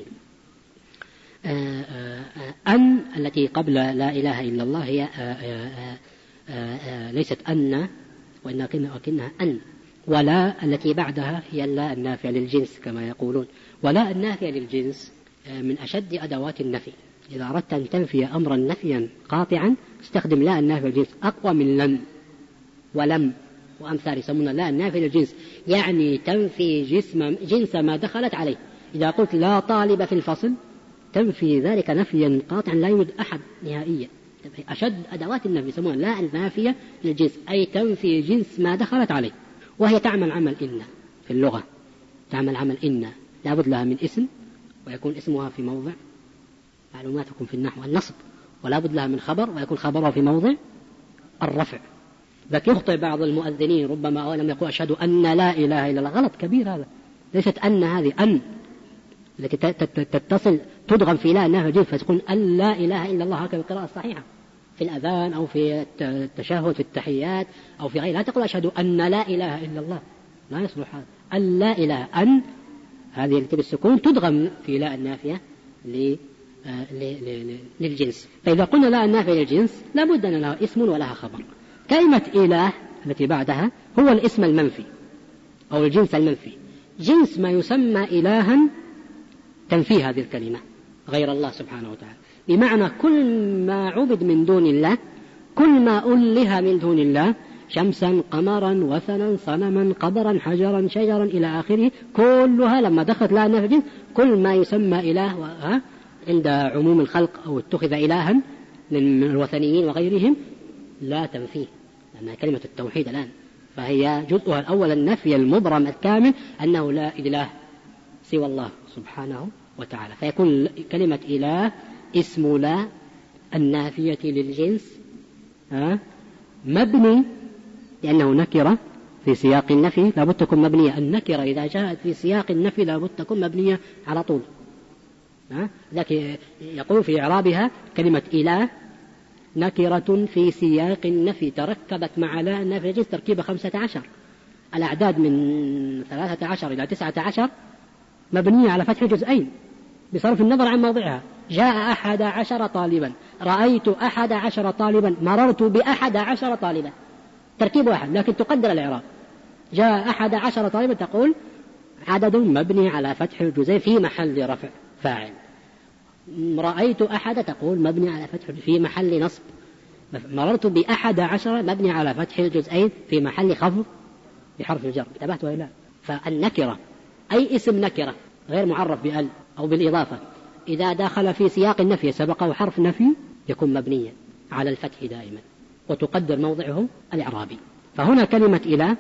S1: أن التي قبل لا إله إلا الله هي ليست أن وإنها أن، ولا التي بعدها هي اللا النافية للجنس كما يقولون. ولا النافية للجنس من أشد أدوات النفي. إذا أردت أن تنفي أمرا نفيا قاطعا استخدم لا النافية للجنس، أقوى من لن ولم وأمثال يسمونها لا النافية للجنس، يعني تنفي جنس ما دخلت عليه. إذا قلت لا طالب في الفصل تنفي ذلك نفيا قاطعا لا يوجد أحد نهائيا. أشد أدوات النفي يسمونها لا النافية للجنس، أي تنفي جنس ما دخلت عليه. وهي تعمل عمل إن في اللغة، تعمل عمل إن لابد لها من اسم ويكون اسمها في موضع معلوماتكم في النحو النصب، ولا بد لها من خبر ويكون خبرها في موضع الرفع. لكن يخطئ بعض المؤذنين ربما أولم يقول أشهد أن لا إله إلا الله، غلط كبير هذا. ليست أن، هذه أن التي تتصل تدغم في لا النافية للجنس فتكون أن لا إله إلا الله، هكذا القراءة الصحيحة في الأذان أو في التشهد في التحيات أو في غيره. لا تقول أشهد أن لا إله إلا الله، لا يصلح هذا. أن لا إله، أن هذه التي بالسكون تدغم في لا النافية للجنس. فإذا قلنا لا النافية للجنس لابد أن لها اسم ولها خبر. كلمة إله التي بعدها هو الاسم المنفي أو الجنس المنفي. جنس ما يسمى إلها تنفي هذه الكلمة غير الله سبحانه وتعالى، بمعنى كل ما عبد من دون الله، كل ما أله من دون الله، شمسا قمرا وثنا صنما قبرا حجرا شجرا إلى آخره، كلها لما دخلت لا النافية الجنس كل ما يسمى إله عند عموم الخلق أو اتخذ إلها من الوثنيين وغيرهم لا تنفيه، لأنها كلمة التوحيد الآن. فهي جزءها الأول النفي المبرم الكامل أنه لا إله سوى الله سبحانه وتعالى. فيكون كلمة إله اسم لا النافية للجنس مبني لأنه نكرة في سياق النفي، لابد تكون مبنية. النكرة إذا جاءت في سياق النفي لابد تكون مبنية على طول. لكن يقول في إعرابها كلمة إله نكرة في سياق النفي تركبت مع لا النافية للجنس تركيبة 15. الأعداد من 13 إلى 19 مبنية على فتح جزئين بصرف النظر عن موضعها. جاء 11 طالبا، رأيت 11 طالبا، مررت ب11 طالبا، تركيب واحد لكن تقدر الإعراب. جاء 11 طالبا تقول عدد مبني على فتح الجزئين في محل رفع فاعل. رأيت أحد تقول مبني على فتح في محل نصب. مررت ب11 مبني على فتح الجزئين في محل خفض بحرف الجر. انتبهت ولا لا؟ فالنكرة أي اسم نكرة غير معرف بأل أو بالإضافة إذا دخل في سياق النفي سبقه حرف نفي يكون مبنيا على الفتح دائما وتقدر موضعه الإعرابي. فهنا كلمة إله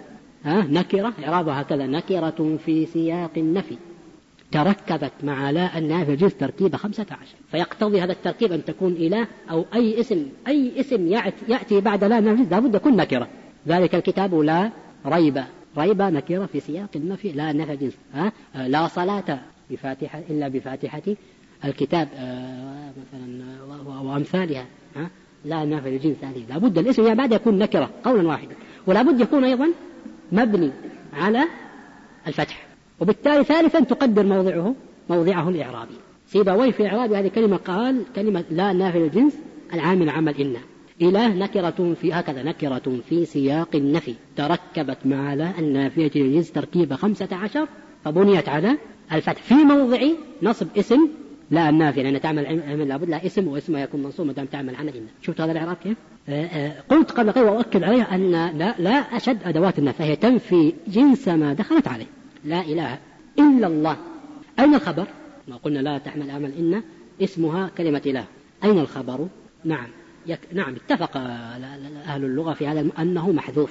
S1: نكرة إعرابها هكذا: نكرة في سياق النفي تركبت مع لا النافية الجنس تركيب 15. فيقتضي هذا التركيب أن تكون إله أو أي اسم يأتي بعد لا النافية الجنس لابد يكون نكرة. ذلك الكتاب لا ريب نكرة في سياق النفي لا النافية الجنس. لا صلاة بفاتحة إلا بفاتحة الكتاب مثلا وأمثالها لا النافية الجنس هذه لابد الاسم بعد يكون نكرة قولا واحدا، ولابد يكون أيضا مبني على الفتح. وبالتالي ثالثا تقدر موضعه الإعرابي. سيبويه في إعراب هذه الكلمة قال كلمة لا نافية الجنس العامل عمل إن إله نكرة في هكذا نكرة في سياق النفي تركبت مع لا النافية الجنس تركيب 15 فبنيت على الفتح في موضع نصب اسم لا النافية لأن تعمل لابد لها اسم واسمها يكون منصوب ما دام تعمل عمل إن. شفت هذا الإعراب كيف؟ قلت قبل قليل وأؤكد عليها أن لا أشد أدوات النفي فهي تنفي جنس ما دخلت عليه. لا إله إلا الله. أين الخبر؟ ما قلنا لا تحمل عمل إن اسمها كلمة إله. أين الخبر؟ نعم اتفق أهل اللغة في هذا أنه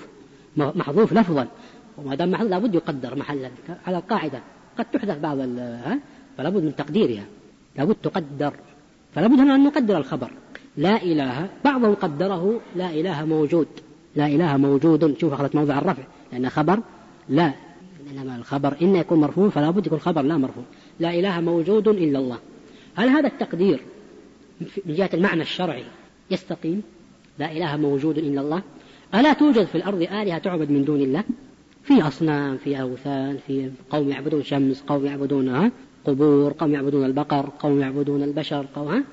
S1: محذوف لفظا، وما دام محذوف لابد يقدر محلا على القاعدة. قد تحذف بعض فلابد من تقديرها، لابد تقدر، فلابد أن نقدر الخبر. لا إله بعضهم قدره لا إله موجود، لا إله موجود. شوف أخذت موضع الرفع لأن خبر لا، إنما الخبر إن يكون مرفوع فلا بد يكون خبر لا مرفوع. لا إله موجود إلا الله. هل هذا التقدير من جهة المعنى الشرعي يستقيم؟ لا إله موجود إلا الله. ألا توجد في الأرض آلهة تعبد من دون الله؟ في أصنام، في أوثان، في قوم يعبدون شمس، قوم يعبدون قبور، قوم يعبدون البقر، قوم يعبدون البشر،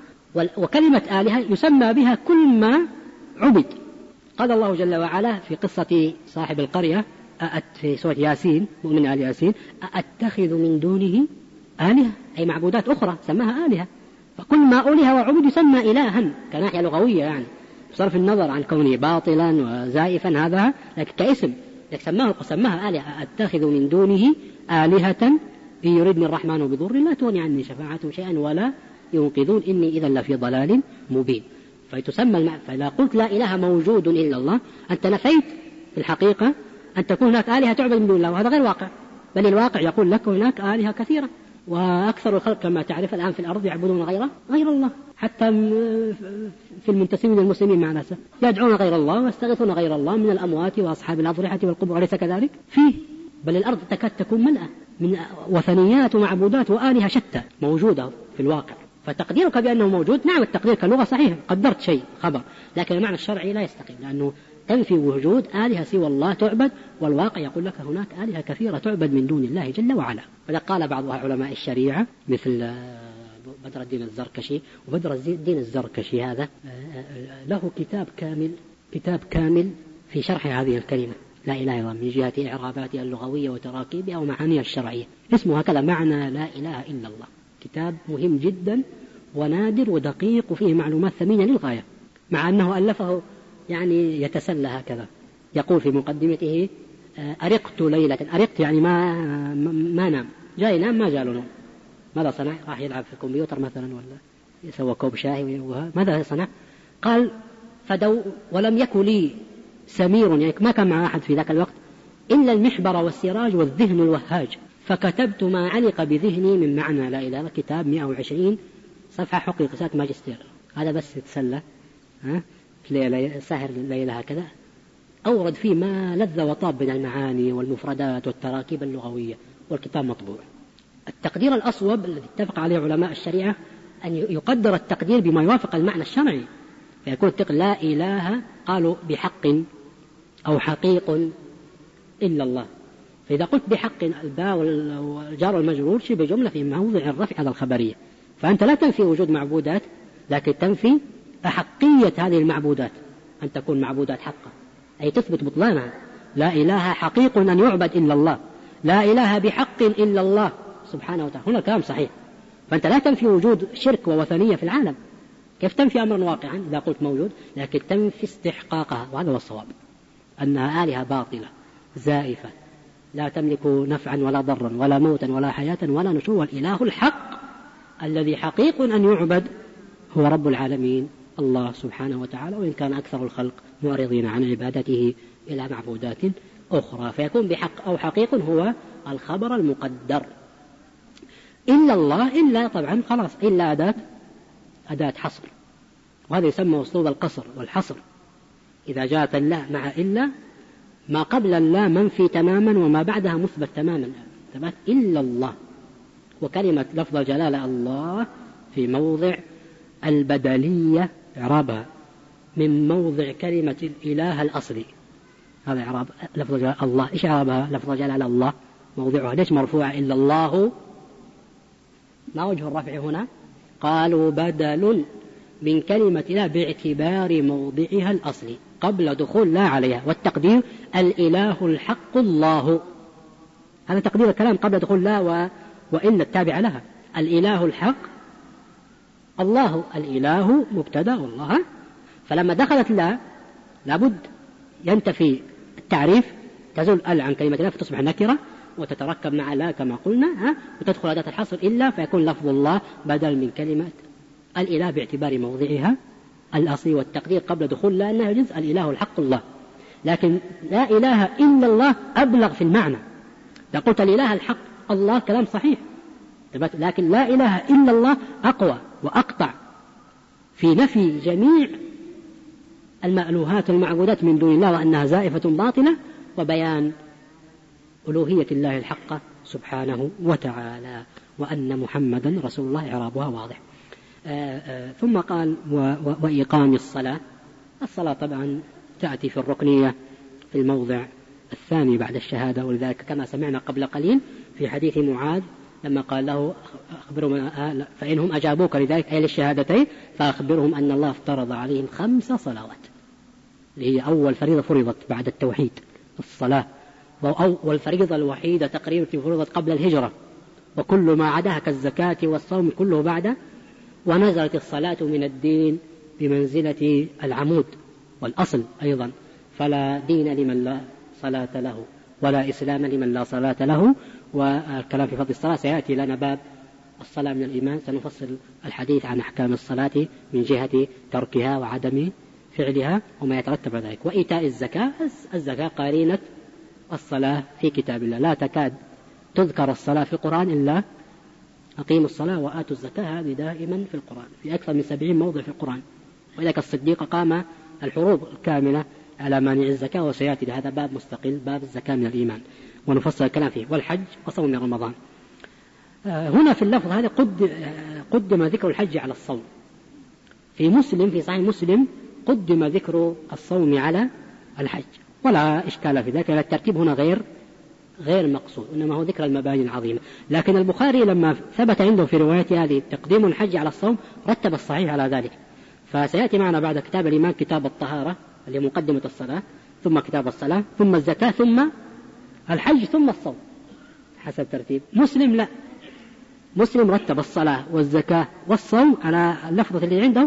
S1: وكلمة آلهة يسمى بها كل ما عبد. قال الله جل وعلا في قصة صاحب القرية في سورة ياسين مؤمن آل ياسين: أأتخذ من دونه آلهة أي معبودات أخرى سماها آلهة. فكل ما أوله وعبد يسمى إلها كناحية لغوية يعني بصرف النظر عن كونه باطلا وزائفا هذا، لكن كاسم سماها آلهة. أأتخذ من دونه آلهة إن يردني الرحمن بضر لا تغني عني شفاعتهم شيئا ولا ينقذون إني إذا لفي ضلال مبين. فإذا قلت لا إله موجود إلا الله أنت نفيت في الحقيقة أن تكون هناك آلهة تعبد من دون الله، وهذا غير واقع، بل الواقع يقول لك هناك آلهة كثيرة، وأكثر الخلق كما تعرف الآن في الأرض يعبدون غير الله. حتى في المنتسبين المسلمين مع ناسه يدعون غير الله ويستغيثون غير الله من الأموات وأصحاب الأضرحة والقبور، أليس كذلك؟ فيه بل الأرض تكاد تكون ملأة من وثنيات ومعبودات وآلهة شتى موجودة في الواقع. فتقديرك بأنه موجود نعم التقدير كاللغة صحيح، قدرت شيء خبر، لكن المعنى الشرعي لا يستقيم لأنه تنفي وجود آلهة سوى الله تعبد، والواقع يقول لك هناك آلهة كثيرة تعبد من دون الله جل وعلا. وقد قال بعض علماء الشريعة مثل بدر الدين الزركشي، وبدر الدين الزركشي هذا له كتاب كامل في شرح هذه الكلمة لا إله إلا الله من جهة إعراباتها اللغوية وتراكيبها ومعانيها الشرعية، اسمه هكذا معنى لا إله إلا الله. كتاب مهم جدا ونادر ودقيق وفيه معلومات ثمينة للغاية، مع أنه ألفه يعني يتسلى هكذا. يقول في مقدمته: أرقت ليلة، أرقت يعني ما نام، جاء ينام ما جاء له نوم، ماذا صنع؟ راح يلعب في الكمبيوتر مثلا ولا يسوى كوب شاي، ماذا صنع؟ قال: ولم يكن لي سمير، يعني ما كان مع أحد في ذاك الوقت إلا المحبر والسراج والذهن الوهاج، فكتبت ما علق بذهني من معنى لا إله إلا الله. كتاب 120 صفحة حقي قصة ماجستير. هذا بس يتسلى ساهر الليلة هكذا، أورد فيه ما لذ وطاب من المعاني والمفردات والتراكيب اللغوية، والكتاب مطبوع. التقدير الأصوب الذي اتفق عليه علماء الشريعة أن يقدر التقدير بما يوافق المعنى الشرعي، فيكون لا إله قالوا بحق أو حقيق إلا الله. فإذا قلت بحق الباء والجار والمجرور شبه جملة في موضع الرفع على الخبرية، فأنت لا تنفي وجود معبودات لكن تنفي أحقية هذه المعبودات أن تكون معبودات حقا، أي تثبت بطلانها. لا إله حقيق أن يعبد إلا الله، لا إله بحق إلا الله سبحانه وتعالى. هنا الكلام صحيح، فأنت لا تنفي وجود شرك ووثنية في العالم، كيف تنفي أمرا واقعا إذا قلت موجود، لكن تنفي استحقاقها، وهذا هو الصواب، أنها آلهة باطلة زائفة لا تملك نفعا ولا ضرا ولا موتا ولا حياة ولا نشور. والإله الحق الذي حقيق أن يعبد هو رب العالمين الله سبحانه وتعالى، وإن كان أكثر الخلق معرضين عن عبادته إلى معبودات أخرى، فيكون بحق أو حقيق هو الخبر المقدر. إلا الله، إلا طبعا خلاص، إلا أداة حصر، وهذا يسمى أسلوب القصر والحصر. إذا جاءت اللا مع إلا، ما قبل اللا منفي تماما وما بعدها مثبت تماما، ثبت إلا الله. وكلمة لفظ الجلالة الله في موضع البدلية إعرابها من موضع كلمة الإله الأصلي، هذا إعراب لفظ الجلالة الله. إيش إعرابها؟ لفظ الجلالة الله موضعها ليش مرفوعة إلا الله؟ ما وجه الرفع هنا؟ قالوا بدل من كلمة لا باعتبار موضعها الأصلي قبل دخول لا عليها، والتقدير الإله الحق الله، هذا تقدير الكلام قبل دخول لا وإن التابع لها. الإله الحق الله، الإله مبتدأ والله، فلما دخلت لا لابد ينتفي التعريف، تزول ال عن كلمة لا فتصبح نكرة وتتركب مع لا كما قلنا، وتدخل أداة الحصر إلا، فيكون لفظ الله بدل من كلمة الإله باعتبار موضعها الأصلي، والتقدير قبل دخول لا أنها جنس الإله الحق الله. لكن لا إله إلا الله أبلغ في المعنى، إذا قلت الإله الحق الله كلام صحيح، لكن لا إله إلا الله أقوى وأقطع في نفي جميع المألوهات والمعبودات من دون الله وأنها زائفة باطلة، وبيان ألوهية الله الحقة سبحانه وتعالى، وأن محمدا رسول الله، إعرابها واضح. ثم قال وإقام الصلاة. الصلاة طبعا تأتي في الركنية في الموضع الثاني بعد الشهادة، ولذلك كما سمعنا قبل قليل في حديث معاذ لما قال له أخبرهم فإنهم أجابوك لذلك أي للشهادتين فأخبرهم أن الله افترض عليهم 5 صلوات، اللي هي أول فريضة فرضت بعد التوحيد الصلاة، والفريضة الوحيدة تقريبا فرضت قبل الهجرة، وكل ما عداها كالزكاة والصوم كله بعد. ونزلت الصلاة من الدين بمنزلة العمود والأصل أيضا، فلا دين لمن لا صلاة له ولا إسلام لمن لا صلاة له. والكلام في فضل الصلاة سيأتي لنا باب الصلاة من الإيمان، سنفصل الحديث عن أحكام الصلاة من جهة تركها وعدم فعلها وما يترتب على ذلك. وإيتاء الزكاة، الزكاة قارينة الصلاة في كتاب الله، لا تكاد تذكر الصلاة في القرآن إلا أقيموا الصلاة وآتوا الزكاة، هذه دائما في القرآن في أكثر من 70 موضع في القرآن. وذلك الصديق قام الحروب الكاملة على مانع الزكاة، وسيأتي لهذا باب مستقل، باب الزكاة من الإيمان، ونفصل الكلام فيه. والحج وصوم رمضان. هنا في اللفظ هذا قدم ذكر الحج على الصوم. في مسلم في صحيح مسلم قدم ذكر الصوم على الحج، ولا إشكال في ذلك، الترتيب هنا غير مقصود، إنما هو ذكر المباني العظيمة. لكن البخاري لما ثبت عنده في روايته هذه تقديم الحج على الصوم رتب الصحيح على ذلك. فسيأتي معنا بعد كتاب الإيمان كتاب الطهارة اللي مقدمة الصلاة، ثم كتاب الصلاة، ثم الزكاة، ثم الحج، ثم الصوم حسب ترتيب. مسلم لا، مسلم رتب الصلاة والزكاة والصوم على اللفظة اللي عنده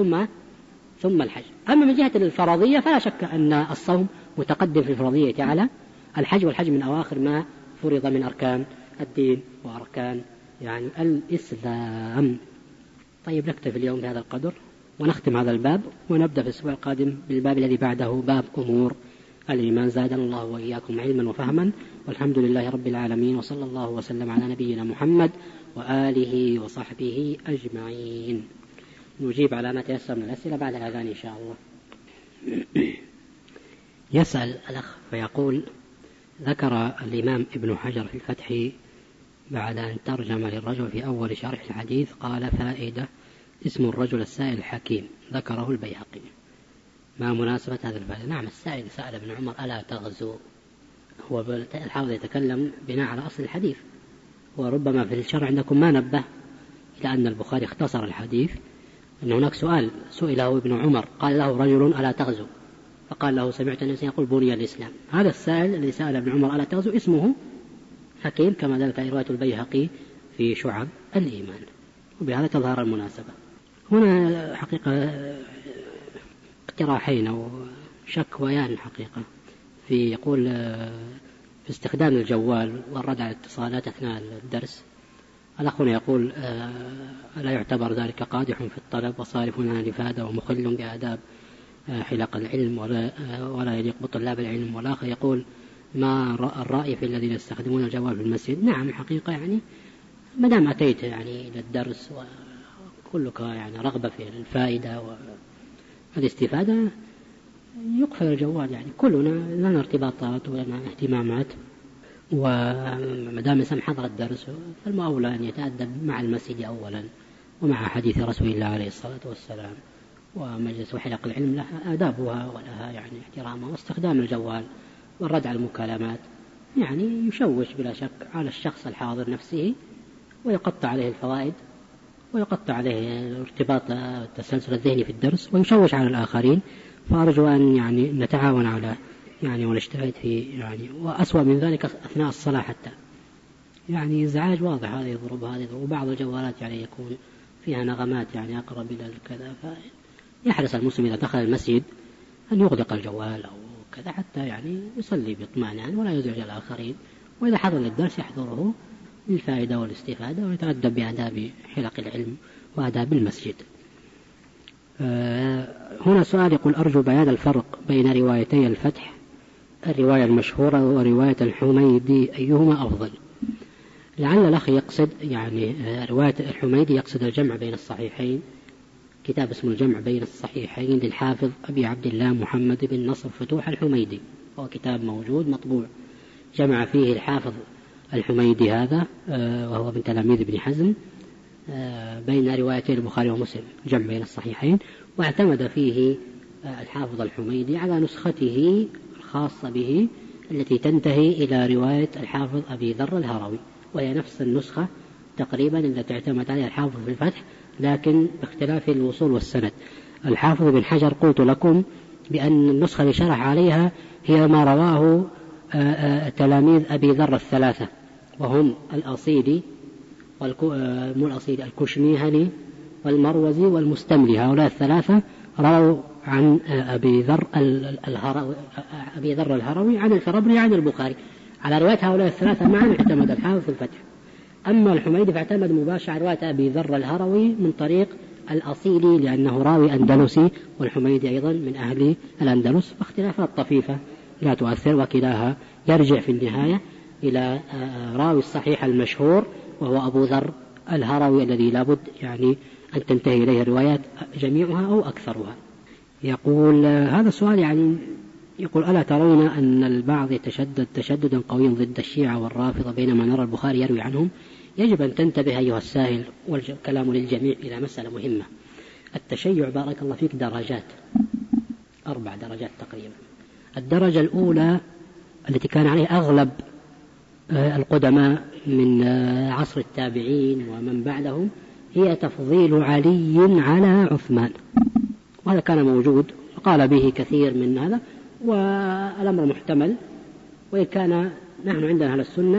S1: ثم الحج. أما من جهة الفرضية فلا شك أن الصوم متقدم في الفرضية على الحج، والحج من أواخر ما فرض من أركان الدين وأركان يعني الإسلام. طيب نكتفي اليوم بهذا القدر ونختم هذا الباب، ونبدأ في الأسبوع القادم بالباب الذي بعده، باب أمور الإيمان. زادنا الله وإياكم علما وفهما، والحمد لله رب العالمين، وصلى الله وسلم على نبينا محمد وآله وصحبه أجمعين. نجيب على ما تيسر من الأسئلة بعد الأذان إن شاء الله. يسأل الأخ فيقول: ذكر الإمام ابن حجر في الفتح بعد أن ترجم للرجل في أول شرح الحديث قال: فائدة: اسم الرجل السائل حكيم، ذكره البيهقي. ما مناسبة هذا الفائدة؟ نعم، السائل سأل ابن عمر: ألا تغزو؟ هو الحافظ يتكلم بناء على أصل الحديث، وربما في الشرع عندكم ما نبه إلى أن البخاري اختصر الحديث، أن هناك سؤال سئله ابن عمر قال له رجل: ألا تغزو؟ فقال له: سمعت النبي يقول بني الإسلام. هذا السائل الذي سأل ابن عمر ألا تغزو اسمه حكيم، كما دل في رواية البيهقي في شعب الإيمان، وبهذا تظهر المناسبة. هنا حقيقة اقتراحين أو شكويان حقيقة في يقول في استخدام الجوال والرد على الاتصالات أثناء الدرس. الأخ يقول: لا يعتبر ذلك قادح في الطلب وصارف عن الإفادة ومخل بآداب حلق العلم ولا يليق بطلاب العلم. والآخر يقول: ما الرأي في الذين يستخدمون الجوال في المسجد؟ نعم حقيقة يعني ما دام أتيت يعني إلى الدرس وكلك يعني رغبة في الفائدة والاستفادة يقفل الجوال. يعني كلنا لنا ارتباطات ولنا اهتمامات، وما دام الإنسان حضر الدرس فالمأولى أن يتأدب مع المسجد أولا ومع حديث رسول الله عليه الصلاة والسلام. ومجلس وحلق العلم لها آدابها ولها يعني احترامها، واستخدام الجوال والرد على المكالمات يعني يشوش بلا شك على الشخص الحاضر نفسه، ويقطع عليه الفوائد ويقطع عليه ارتباط التسلسل الذهني في الدرس، ويشوش على الآخرين. فأرجو أن يعني نتعاون على يعني ونجتهد في يعني، وأسوأ من ذلك أثناء الصلاة حتى يعني إزعاج واضح، هذه يضرب هذه يضرب، وبعض الجوالات يعني يكون فيها نغمات يعني أقرب إلى الكذا. فيحرص المسلم إذا دخل المسجد أن يغلق الجوال أو كذا حتى يعني يصلي باطمئنان ولا يزعج الآخرين، وإذا حضر للدرس يحضره للفائدة والاستفادة ويتأدب بآداب حلق العلم وآداب المسجد. هنا سؤال يقول: أرجو بيان الفرق بين روايتي الفتح، الرواية المشهورة ورواية الحميدي، أيهما أفضل؟ لعل الأخ يقصد يعني رواية الحميدي يقصد الجمع بين الصحيحين، كتاب اسمه الجمع بين الصحيحين للحافظ أبي عبد الله محمد بن نصر فتوح الحميدي، هو كتاب موجود مطبوع جمع فيه الحافظ الحميدي هذا وهو من تلاميذ ابن حزم بين روايتي البخاري ومسلم، جمع بين الصحيحين، واعتمد فيه الحافظ الحميدي على نسخته الخاصة به التي تنتهي إلى رواية الحافظ أبي ذر الهروي، وهي نفس النسخة تقريبا التي اعتمد عليها الحافظ في الفتح، لكن باختلاف الوصول والسند. الحافظ بن حجر قلت لكم بأن النسخة اللي شرح عليها هي ما رواه تلاميذ أبي ذر الثلاثة، وهم الأصيلي الكشميهني والمروزي والمستملي. هؤلاء الثلاثة رووا عن أبي ذر الهروي عن الفربري عن البخاري. على رواية هؤلاء الثلاثة معا اعتمد الحافظ في الفتح. أما الحميدي فاعتمد مباشرة على رواية أبي ذر الهروي من طريق الأصيلي لأنه راوي أندلسي، والحميدي أيضا من أهل الأندلس، فاختلافات طفيفة لا تؤثر، وكلاها يرجع في النهاية إلى راوي الصحيح المشهور وهو أبو ذر الهروي الذي لابد يعني أن تنتهي إليه الروايات جميعها أو أكثرها. يقول هذا السؤال يعني يقول: ألا ترون أن البعض يتشدد تشددا قويا ضد الشيعة والرافضة بينما نرى البخاري يروي عنهم؟ يجب أن تنتبه أيها السائل، والكلام للجميع، إلى مسألة مهمة. التشيع بارك الله فيك درجات، 4 درجات تقريبا. الدرجة الأولى التي كان عليها أغلب القدماء من عصر التابعين ومن بعدهم هي تفضيل علي على عثمان، وهذا كان موجود وقال به كثير من هذا، والأمر محتمل، وإن كان نحن عندنا أهل السنة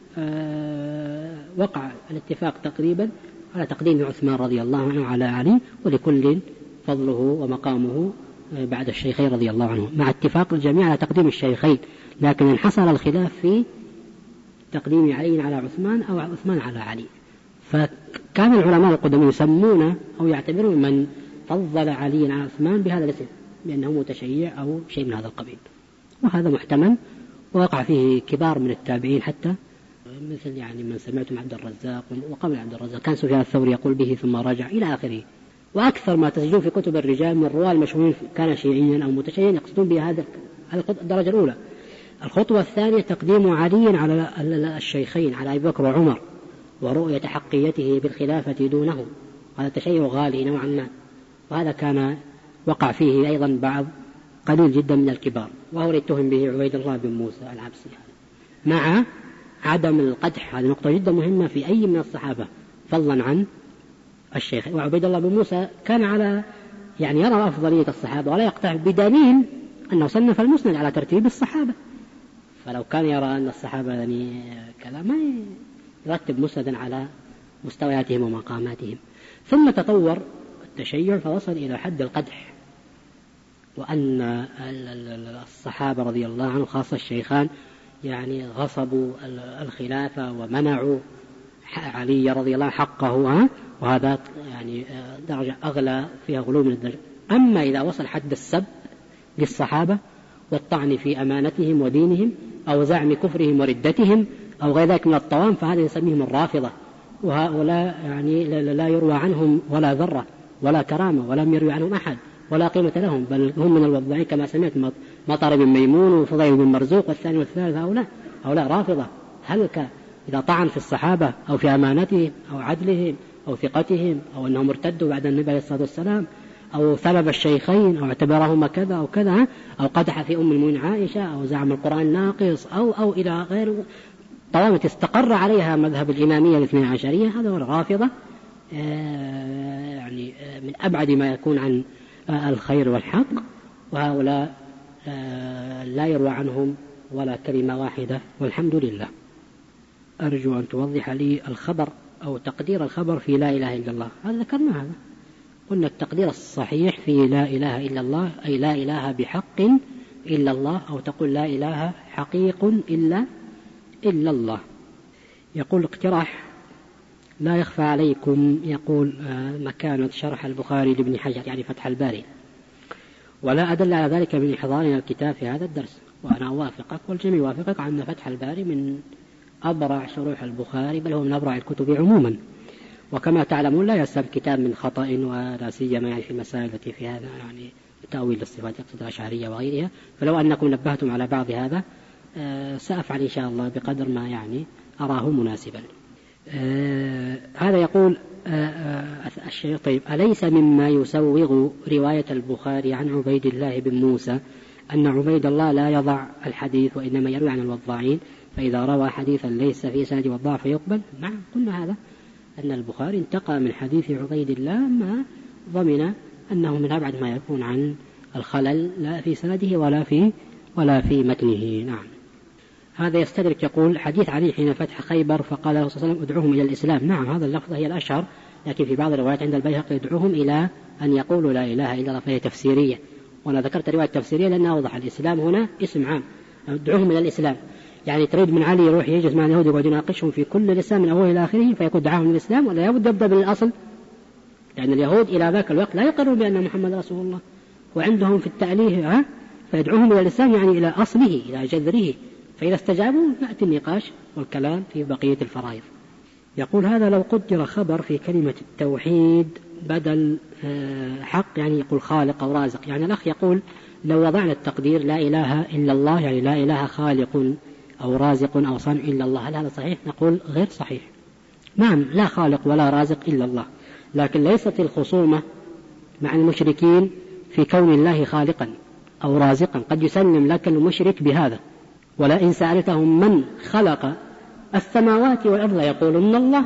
S1: وقع الاتفاق تقريبا على تقديم عثمان رضي الله عنه على علي، ولكل فضله ومقامه بعد الشيخين رضي الله عنه، مع اتفاق الجميع على تقديم الشيخين، لكن انحصر الخلاف في تقديم علي على عثمان أو عثمان على علي. فكان العلماء القدماء يسمون أو يعتبرون من فضل علي على عثمان بهذا الاسم، بأنه متشيع أو شيء من هذا القبيل، وهذا محتمل، ووقع فيه كبار من التابعين حتى، مثل يعني من سمعتم عبد الرزاق، وقبل عبد الرزاق كان سفيان الثوري يقول به ثم رجع إلى آخره. وأكثر ما تسجلون في كتب الرجال من الرواة المشهورين كان شيعيا أو متشيعا يقصدون بهذا الدرجة الأولى. الخطوة الثانية تقديم علي على الشيخين، على أبي بكر وعمر، ورؤية حقيته بالخلافة دونهم، هذا تشيع غالي نوعا ما، وهذا كان وقع فيه أيضا بعض قليل جدا من الكبار، وهو يتهم به عبيد الله بن موسى العبسي، مع عدم القدح. هذه نقطة جدا مهمة في أي من الصحابة فضلا عن الشيخ. وعبيد الله بن موسى كان على يعني يرى أفضلية الصحابة ولا يقطع، بدليل أنه صنف المسند على ترتيب الصحابة، فلو كان يرى أن الصحابة يعني كلام ما يرتب مسندا على مستوياتهم ومقاماتهم. ثم تطور التشيع فوصل إلى حد القدح، وأن الصحابة رضي الله عنهم خاصة الشيخان يعني غصبوا الخلافة ومنعوا علي رضي الله حقه، وهذا يعني درجة أغلى فيها غلو من الدرجة. أما إذا وصل حد السب للصحابة والطعن في أمانتهم ودينهم أو زعم كفرهم وردتهم أو غير ذلك من الطوام، فهذا يسميهم الرافضة. وهؤلاء يعني لا يروى عنهم ولا ذرة ولا كرامة، ولم يروي عنهم أحد ولا قيمة لهم، بل هم من الوضاعين كما سمعت، مطر بن ميمون وفضيل بن مرزوق والثاني والثالث. هؤلاء رافضة هلك إذا طعن في الصحابة أو في أمانتهم أو عدلهم أو ثقتهم أو أنهم ارتدوا بعد النبي عليه الصلاة والسلام أو ثلب الشيخين أو اعتبرهما كذا أو كذا أو قدح في أم المؤمنين عائشة أو زعم القرآن ناقص أو إلى غير طالما استقر عليها مذهب الإمامية الاثنين عشرية، هذا هو الرافضة، يعني من أبعد ما يكون عن الخير والحق. وهؤلاء لا يروى عنهم ولا كلمة واحدة، والحمد لله. أرجو أن توضح لي الخبر أو تقدير الخبر في لا إله إلا الله. هذا ذكرنا، هذا قلنا التقدير الصحيح في لا إله إلا الله أي لا إله بحق إلا الله، أو تقول لا إله حقيق إلا الله. يقول اقتراح لا يخفى عليكم، يقول مكانة شرح البخاري لابن حجر يعني فتح الباري، ولا أدل على ذلك من إحضارنا الكتاب في هذا الدرس. وأنا أوافقك والجميع يوافقك أن فتح الباري من أبرع شروح البخاري، بل هو من أبرع الكتب عموما. وكما تعلمون لا يسلم كتاب من خطأ، ولا سيما يعني في المسائل التي في هذا يعني تأويل الصفات يقصد الأشعرية وغيرها. فلو أنكم نبهتم على بعض هذا سأفعل إن شاء الله بقدر ما يعني أراه مناسبا. هذا يقول الشيء. طيب، أليس مما يسوغ رواية البخاري عن عبيد الله بن موسى أن عبيد الله لا يضع الحديث وإنما يروي عن الوضاعين، فإذا روى حديثا ليس في سند وضاع فيقبل؟ نعم، قلنا هذا أن البخاري انتقى من حديث عبيد الله ما ضمن أنه من أبعد ما يكون عن الخلل لا في سنده ولا في متنه. نعم. هذا يستدرك، يقول حديث علي حين فتح خيبر فقال له صلى الله عليه وسلم ادعوهم إلى الإسلام. نعم، هذا اللفظ هي الأشهر، لكن في بعض الروايات عند البيهقي يدعوهم إلى أن يقولوا لا إله إلا الله، فهي تفسيرية. وأنا ذكرت رواية تفسيرية لأنها أوضح. الإسلام هنا اسم عام، ادعوهم إلى الإسلام، يعني تريد من علي يروح يجلس مع اليهود ويقعد يناقشهم في كل الإسلام من أوله إلى آخره فيكون دعاهم للإسلام، ولا يبد يبدأ بالأصل، لأن اليهود إلى ذاك الوقت لا يقرون بأن محمد رسول الله، وعندهم في التأليه فيدعوهم إلى الإسلام يعني إلى أصله إلى جذره، فإذا استجابوا يأتي النقاش والكلام في بقية الفرائض. يقول هذا لو قدر خبر في كلمة التوحيد بدل حق، يعني يقول خالق أو رازق. يعني الأخ يقول لو وضعنا التقدير لا إله إلا الله يعني لا إله خالق أو رازق أو صانع إلا الله، هل هذا صحيح؟ نقول غير صحيح. نعم، لا خالق ولا رازق إلا الله، لكن ليست الخصومة مع المشركين في كون الله خالقا أو رازقا. قد يسلم لك المشرك بهذا، ولئن سألتهم من خلق السماوات والأرض يقولون الله.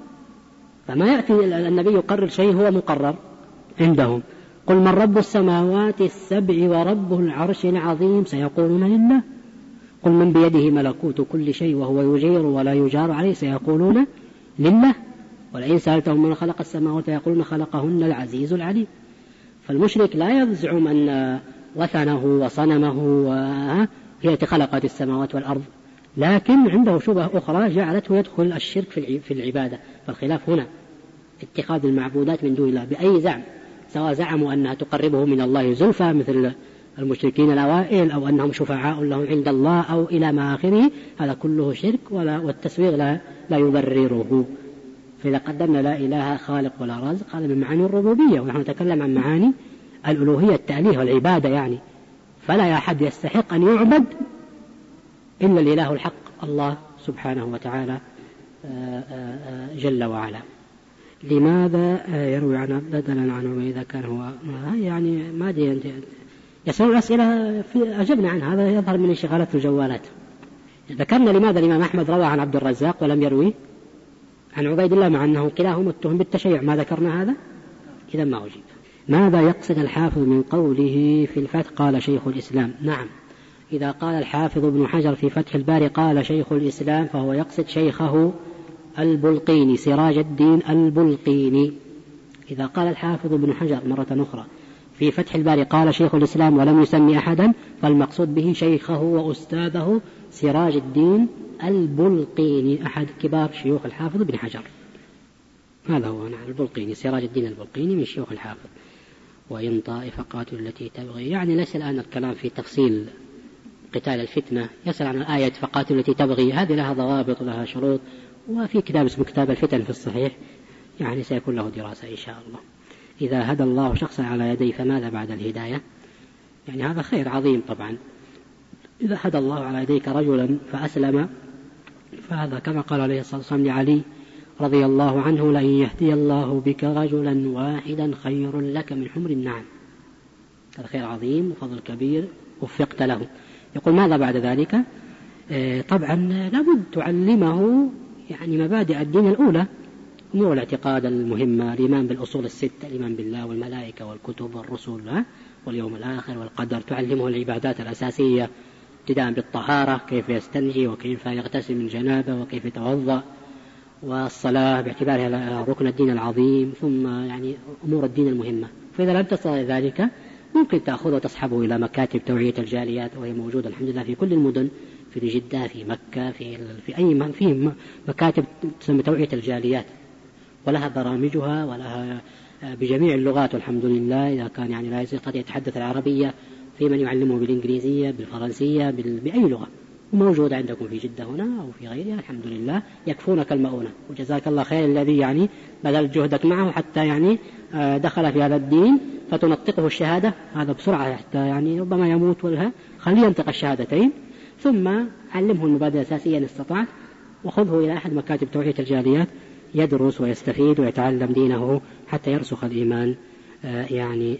S1: فما يأتي النبي يقرر شيء هو مقرر عندهم. قل من رب السماوات السبع ورب العرش العظيم سيقولون لله. قل من بيده ملكوت كل شيء وهو يجير ولا يجار عليه سيقولون لله. ولئن سألتهم من خلق السماوات يقولون خلقهن العزيز العليم. فالمشرك لا يزعم أن وثنه وصنمه هي التي خلقت السماوات والأرض، لكن عنده شبهة أخرى جعلته يدخل الشرك في العبادة. فالخلاف هنا اتخاذ المعبودات من دون الله بأي زعم، سواء زعموا أنها تقربه من الله زلفى مثل المشركين الأوائل، أو أنهم شفعاء لهم عند الله أو إلى ما آخره، هذا كله شرك والتسويغ لا يبرره. فإذا قدمنا لا إله خالق ولا رازق هذا من معاني الربوبية، ونحن نتكلم عن معاني الألوهية التأليه والعبادة يعني. فلا أحد يستحق أن يعبد إلا الإله الحق الله سبحانه وتعالى جل وعلا. لماذا يروي عن بدلا عنه إذا كان هو يعني ما أدري، يسألون الأسئلة أجبنا عنها، هذا يظهر من انشغالات الجوالات. ذكرنا لماذا الإمام أحمد روى عن عبد الرزاق ولم يروي عن عبيد الله مع أنه كلاهما متهم بالتشيع. ما ذكرنا هذا؟ إذا ما أجيب. ماذا يقصد الحافظ من قوله في الفتح قال شيخ الإسلام؟ نعم، إذا قال الحافظ ابن حجر في فتح الباري قال شيخ الإسلام فهو يقصد شيخه البلقيني سراج الدين البلقيني. إذا قال الحافظ ابن حجر مرة أخرى في فتح الباري قال شيخ الإسلام ولم يسمي أحدا، فالمقصود به شيخه وأستاذه سراج الدين البلقيني أحد كبار شيوخ الحافظ ابن حجر. هذا هو البلقيني سراج الدين البلقيني من شيوخ الحافظ. وإن طائفة قاتل التي تبغي، يعني ليس الآن الكلام في تفصيل قتال الفتنة، يسأل عن الآية فقاتل التي تبغي، هذه لها ضوابط ولها شروط، وفي كتاب اسمه كتاب الفتن في الصحيح، يعني سيكون له دراسة إن شاء الله. إذا هدى الله شخصا على يديه فماذا بعد الهداية؟ يعني هذا خير عظيم طبعا. إذا هدى الله على يديك رجلا فأسلم، فهذا كما قال عليه الصلاة والسلام لعلي رضي الله عنه: لئن يهدي الله بك رجلا واحدا خير لك من حمر النعم. هذا خير عظيم وفضل كبير وفقت له. يقول ماذا بعد ذلك؟ طبعا لابد تعلمه يعني مبادئ الدين الأولى، أمور الاعتقاد المهمة، الإيمان بالأصول الستة، الإيمان بالله والملائكة والكتب والرسل واليوم الآخر والقدر. تعلمه العبادات الأساسية ابتداء بالطهارة، كيف يستنجي وكيف يغتسل من جنابه وكيف يتوضأ، والصلاة باعتبارها ركن الدين العظيم، ثم يعني أمور الدين المهمة. فإذا لم تستطع ذلك ممكن تأخذه وتصحبه إلى مكاتب توعية الجاليات، وهي موجودة الحمد لله في كل المدن، في جدة، في مكة، في مكاتب تسمى توعية الجاليات، ولها برامجها ولها بجميع اللغات والحمد لله. إذا كان يعني لا يستطيع يتحدث العربية، في من يعلمه بالإنجليزية، بالفرنسية، بأي لغة، وموجود عندكم في جدة هنا أو في غيرها الحمد لله، يكفونك المؤونة. وجزاك الله خير الذي يعني بذل جهدك معه حتى يعني دخل في هذا الدين، فتنطقه الشهادة هذا بسرعة حتى يعني ربما يموت ولها، خليه ينطق الشهادتين، ثم علمه المبادئ الأساسية إن استطعت، وخذه إلى أحد مكاتب توعية الجاليات يدرس ويستفيد ويتعلم دينه حتى يرسخ الإيمان يعني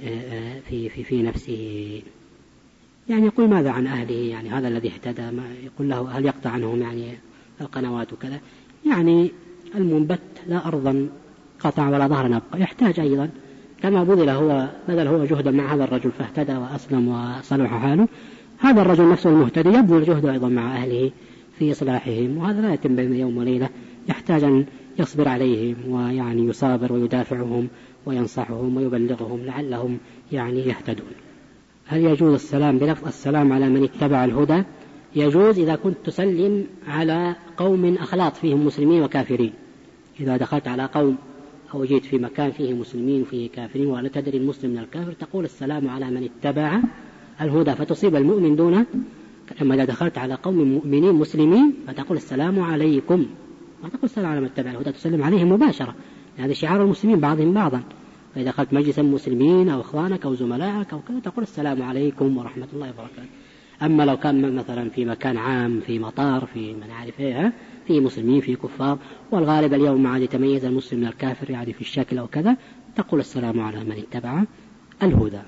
S1: في نفسه. يعني يقول ماذا عن أهله؟ يعني هذا الذي اهتدى، يقول له هل يقطع عنهم يعني القنوات وكذا؟ يعني المنبت لا أرضا قطع ولا ظهر نبقى، يحتاج أيضا كما بذل هو جهدا مع هذا الرجل فاهتدى وأسلم وصلح حاله، هذا الرجل نفسه المهتدي يبذل جهده أيضا مع أهله في إصلاحهم، وهذا لا يتم بين يوم وليلة، يحتاج أن يصبر عليهم ويعني يصابر ويدافعهم وينصحهم ويبلغهم لعلهم يعني يهتدون. هل يجوز السلام بلفظ السلام على من اتبع الهدى؟ يجوز إذا كنت تسلم على قوم أخلاط فيهم مسلمين وكافرين. إذا دخلت على قوم أو جيت في مكان فيه مسلمين وفيه كافرين ولا تدري المسلم من الكافر، تقول السلام على من اتبع الهدى فتصيب المؤمن دونه. أما إذا دخلت على قوم مؤمنين مسلمين فتقول السلام عليكم، ما تقول السلام على من اتبع الهدى، تسلم عليهم مباشرة، هذا شعار المسلمين بعضهم بعضا. فإذا دخلت مجلس المسلمين أو إخوانك أو زملائك أو كذا تقول السلام عليكم ورحمة الله وبركاته. أما لو كان مثلا في مكان عام، في مطار، في من عارف إيه، في مسلمين في كفار، والغالب اليوم ما عاد يتميز المسلم من الكافر يعني في الشكل أو كذا، تقول السلام على من اتبع الهدى.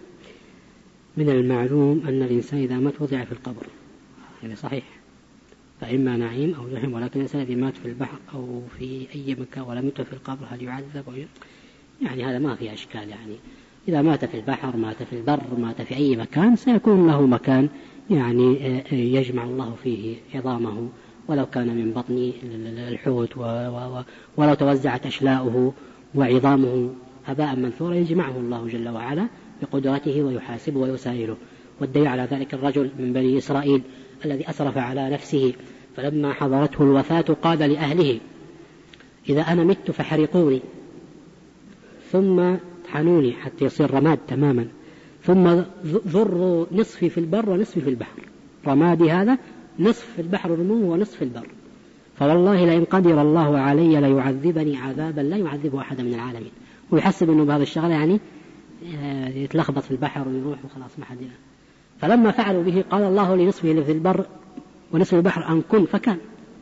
S1: من المعلوم أن الإنسان إذا مات وضع في القبر، يعني صحيح، فإما نعيم أو جحيم، ولكن الإنسان إذا مات في البحر أو في أي مكان ولم يمت في القبر هل يعذب يعني هذا ما في أشكال. يعني إذا مات في البحر، مات في البر، مات في أي مكان، سيكون له مكان يعني يجمع الله فيه عظامه، ولو كان من بطن الحوت، ولو توزعت أشلاؤه وعظامه هباء منثورا يجمعه الله جل وعلا بقدرته ويحاسبه ويسائله. والدليل على ذلك الرجل من بني إسرائيل الذي أسرف على نفسه، فلما حضرته الوفاة قال لأهله: إذا أنا مت فحرقوني ثم طحنوني حتى يصير رماد تماما، ثم ذروا نصفي في البر ونصفي في البحر، رمادي هذا نصف في البحر رموه ونصف في البر، فوالله لئن قدر الله علي ليعذبني عذابا لا يعذبه أحد من العالمين. ويحسب أنه بهذا الشغل يعني يتلخبط في البحر ويروح وخلاص ما حد. فلما فعلوا به قال الله لنصفه في البر ونصف البحر أن كن فكان.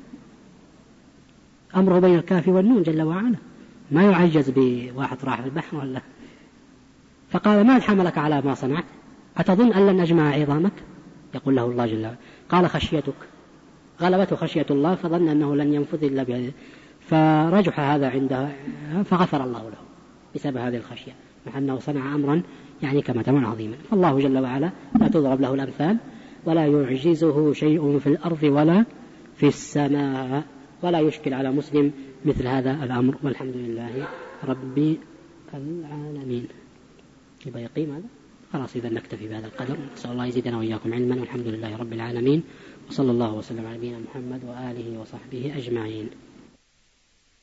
S1: أمره بين الكاف والنون جل وعلا، ما يعجز بواحد راح في البحر ولا. فقال: ما حملك على ما صنعت؟ أتظن أن لن أجمع عظامك؟ يقول له الله جل وعلا: قال: خشيتك. غلبته خشية الله فظن أنه لن ينفذ إلا بهذا، فرجح هذا عنده فغفر الله له بسبب هذه الخشية، مع أنه صنع أمرا يعني كما تمام عظيما. فالله جل وعلا لا تضرب له الأمثال، ولا يعجزه شيء في الأرض ولا في السماء، ولا يشكل على مسلم مثل هذا الأمر، والحمد لله رب العالمين. يبقى يقيم هذا خلاص. إذا نكتفي بهذا القدر، نسأل الله يزيدنا وإياكم علما، والحمد لله رب العالمين، وصلى الله وسلم على نبينا محمد وآله وصحبه أجمعين.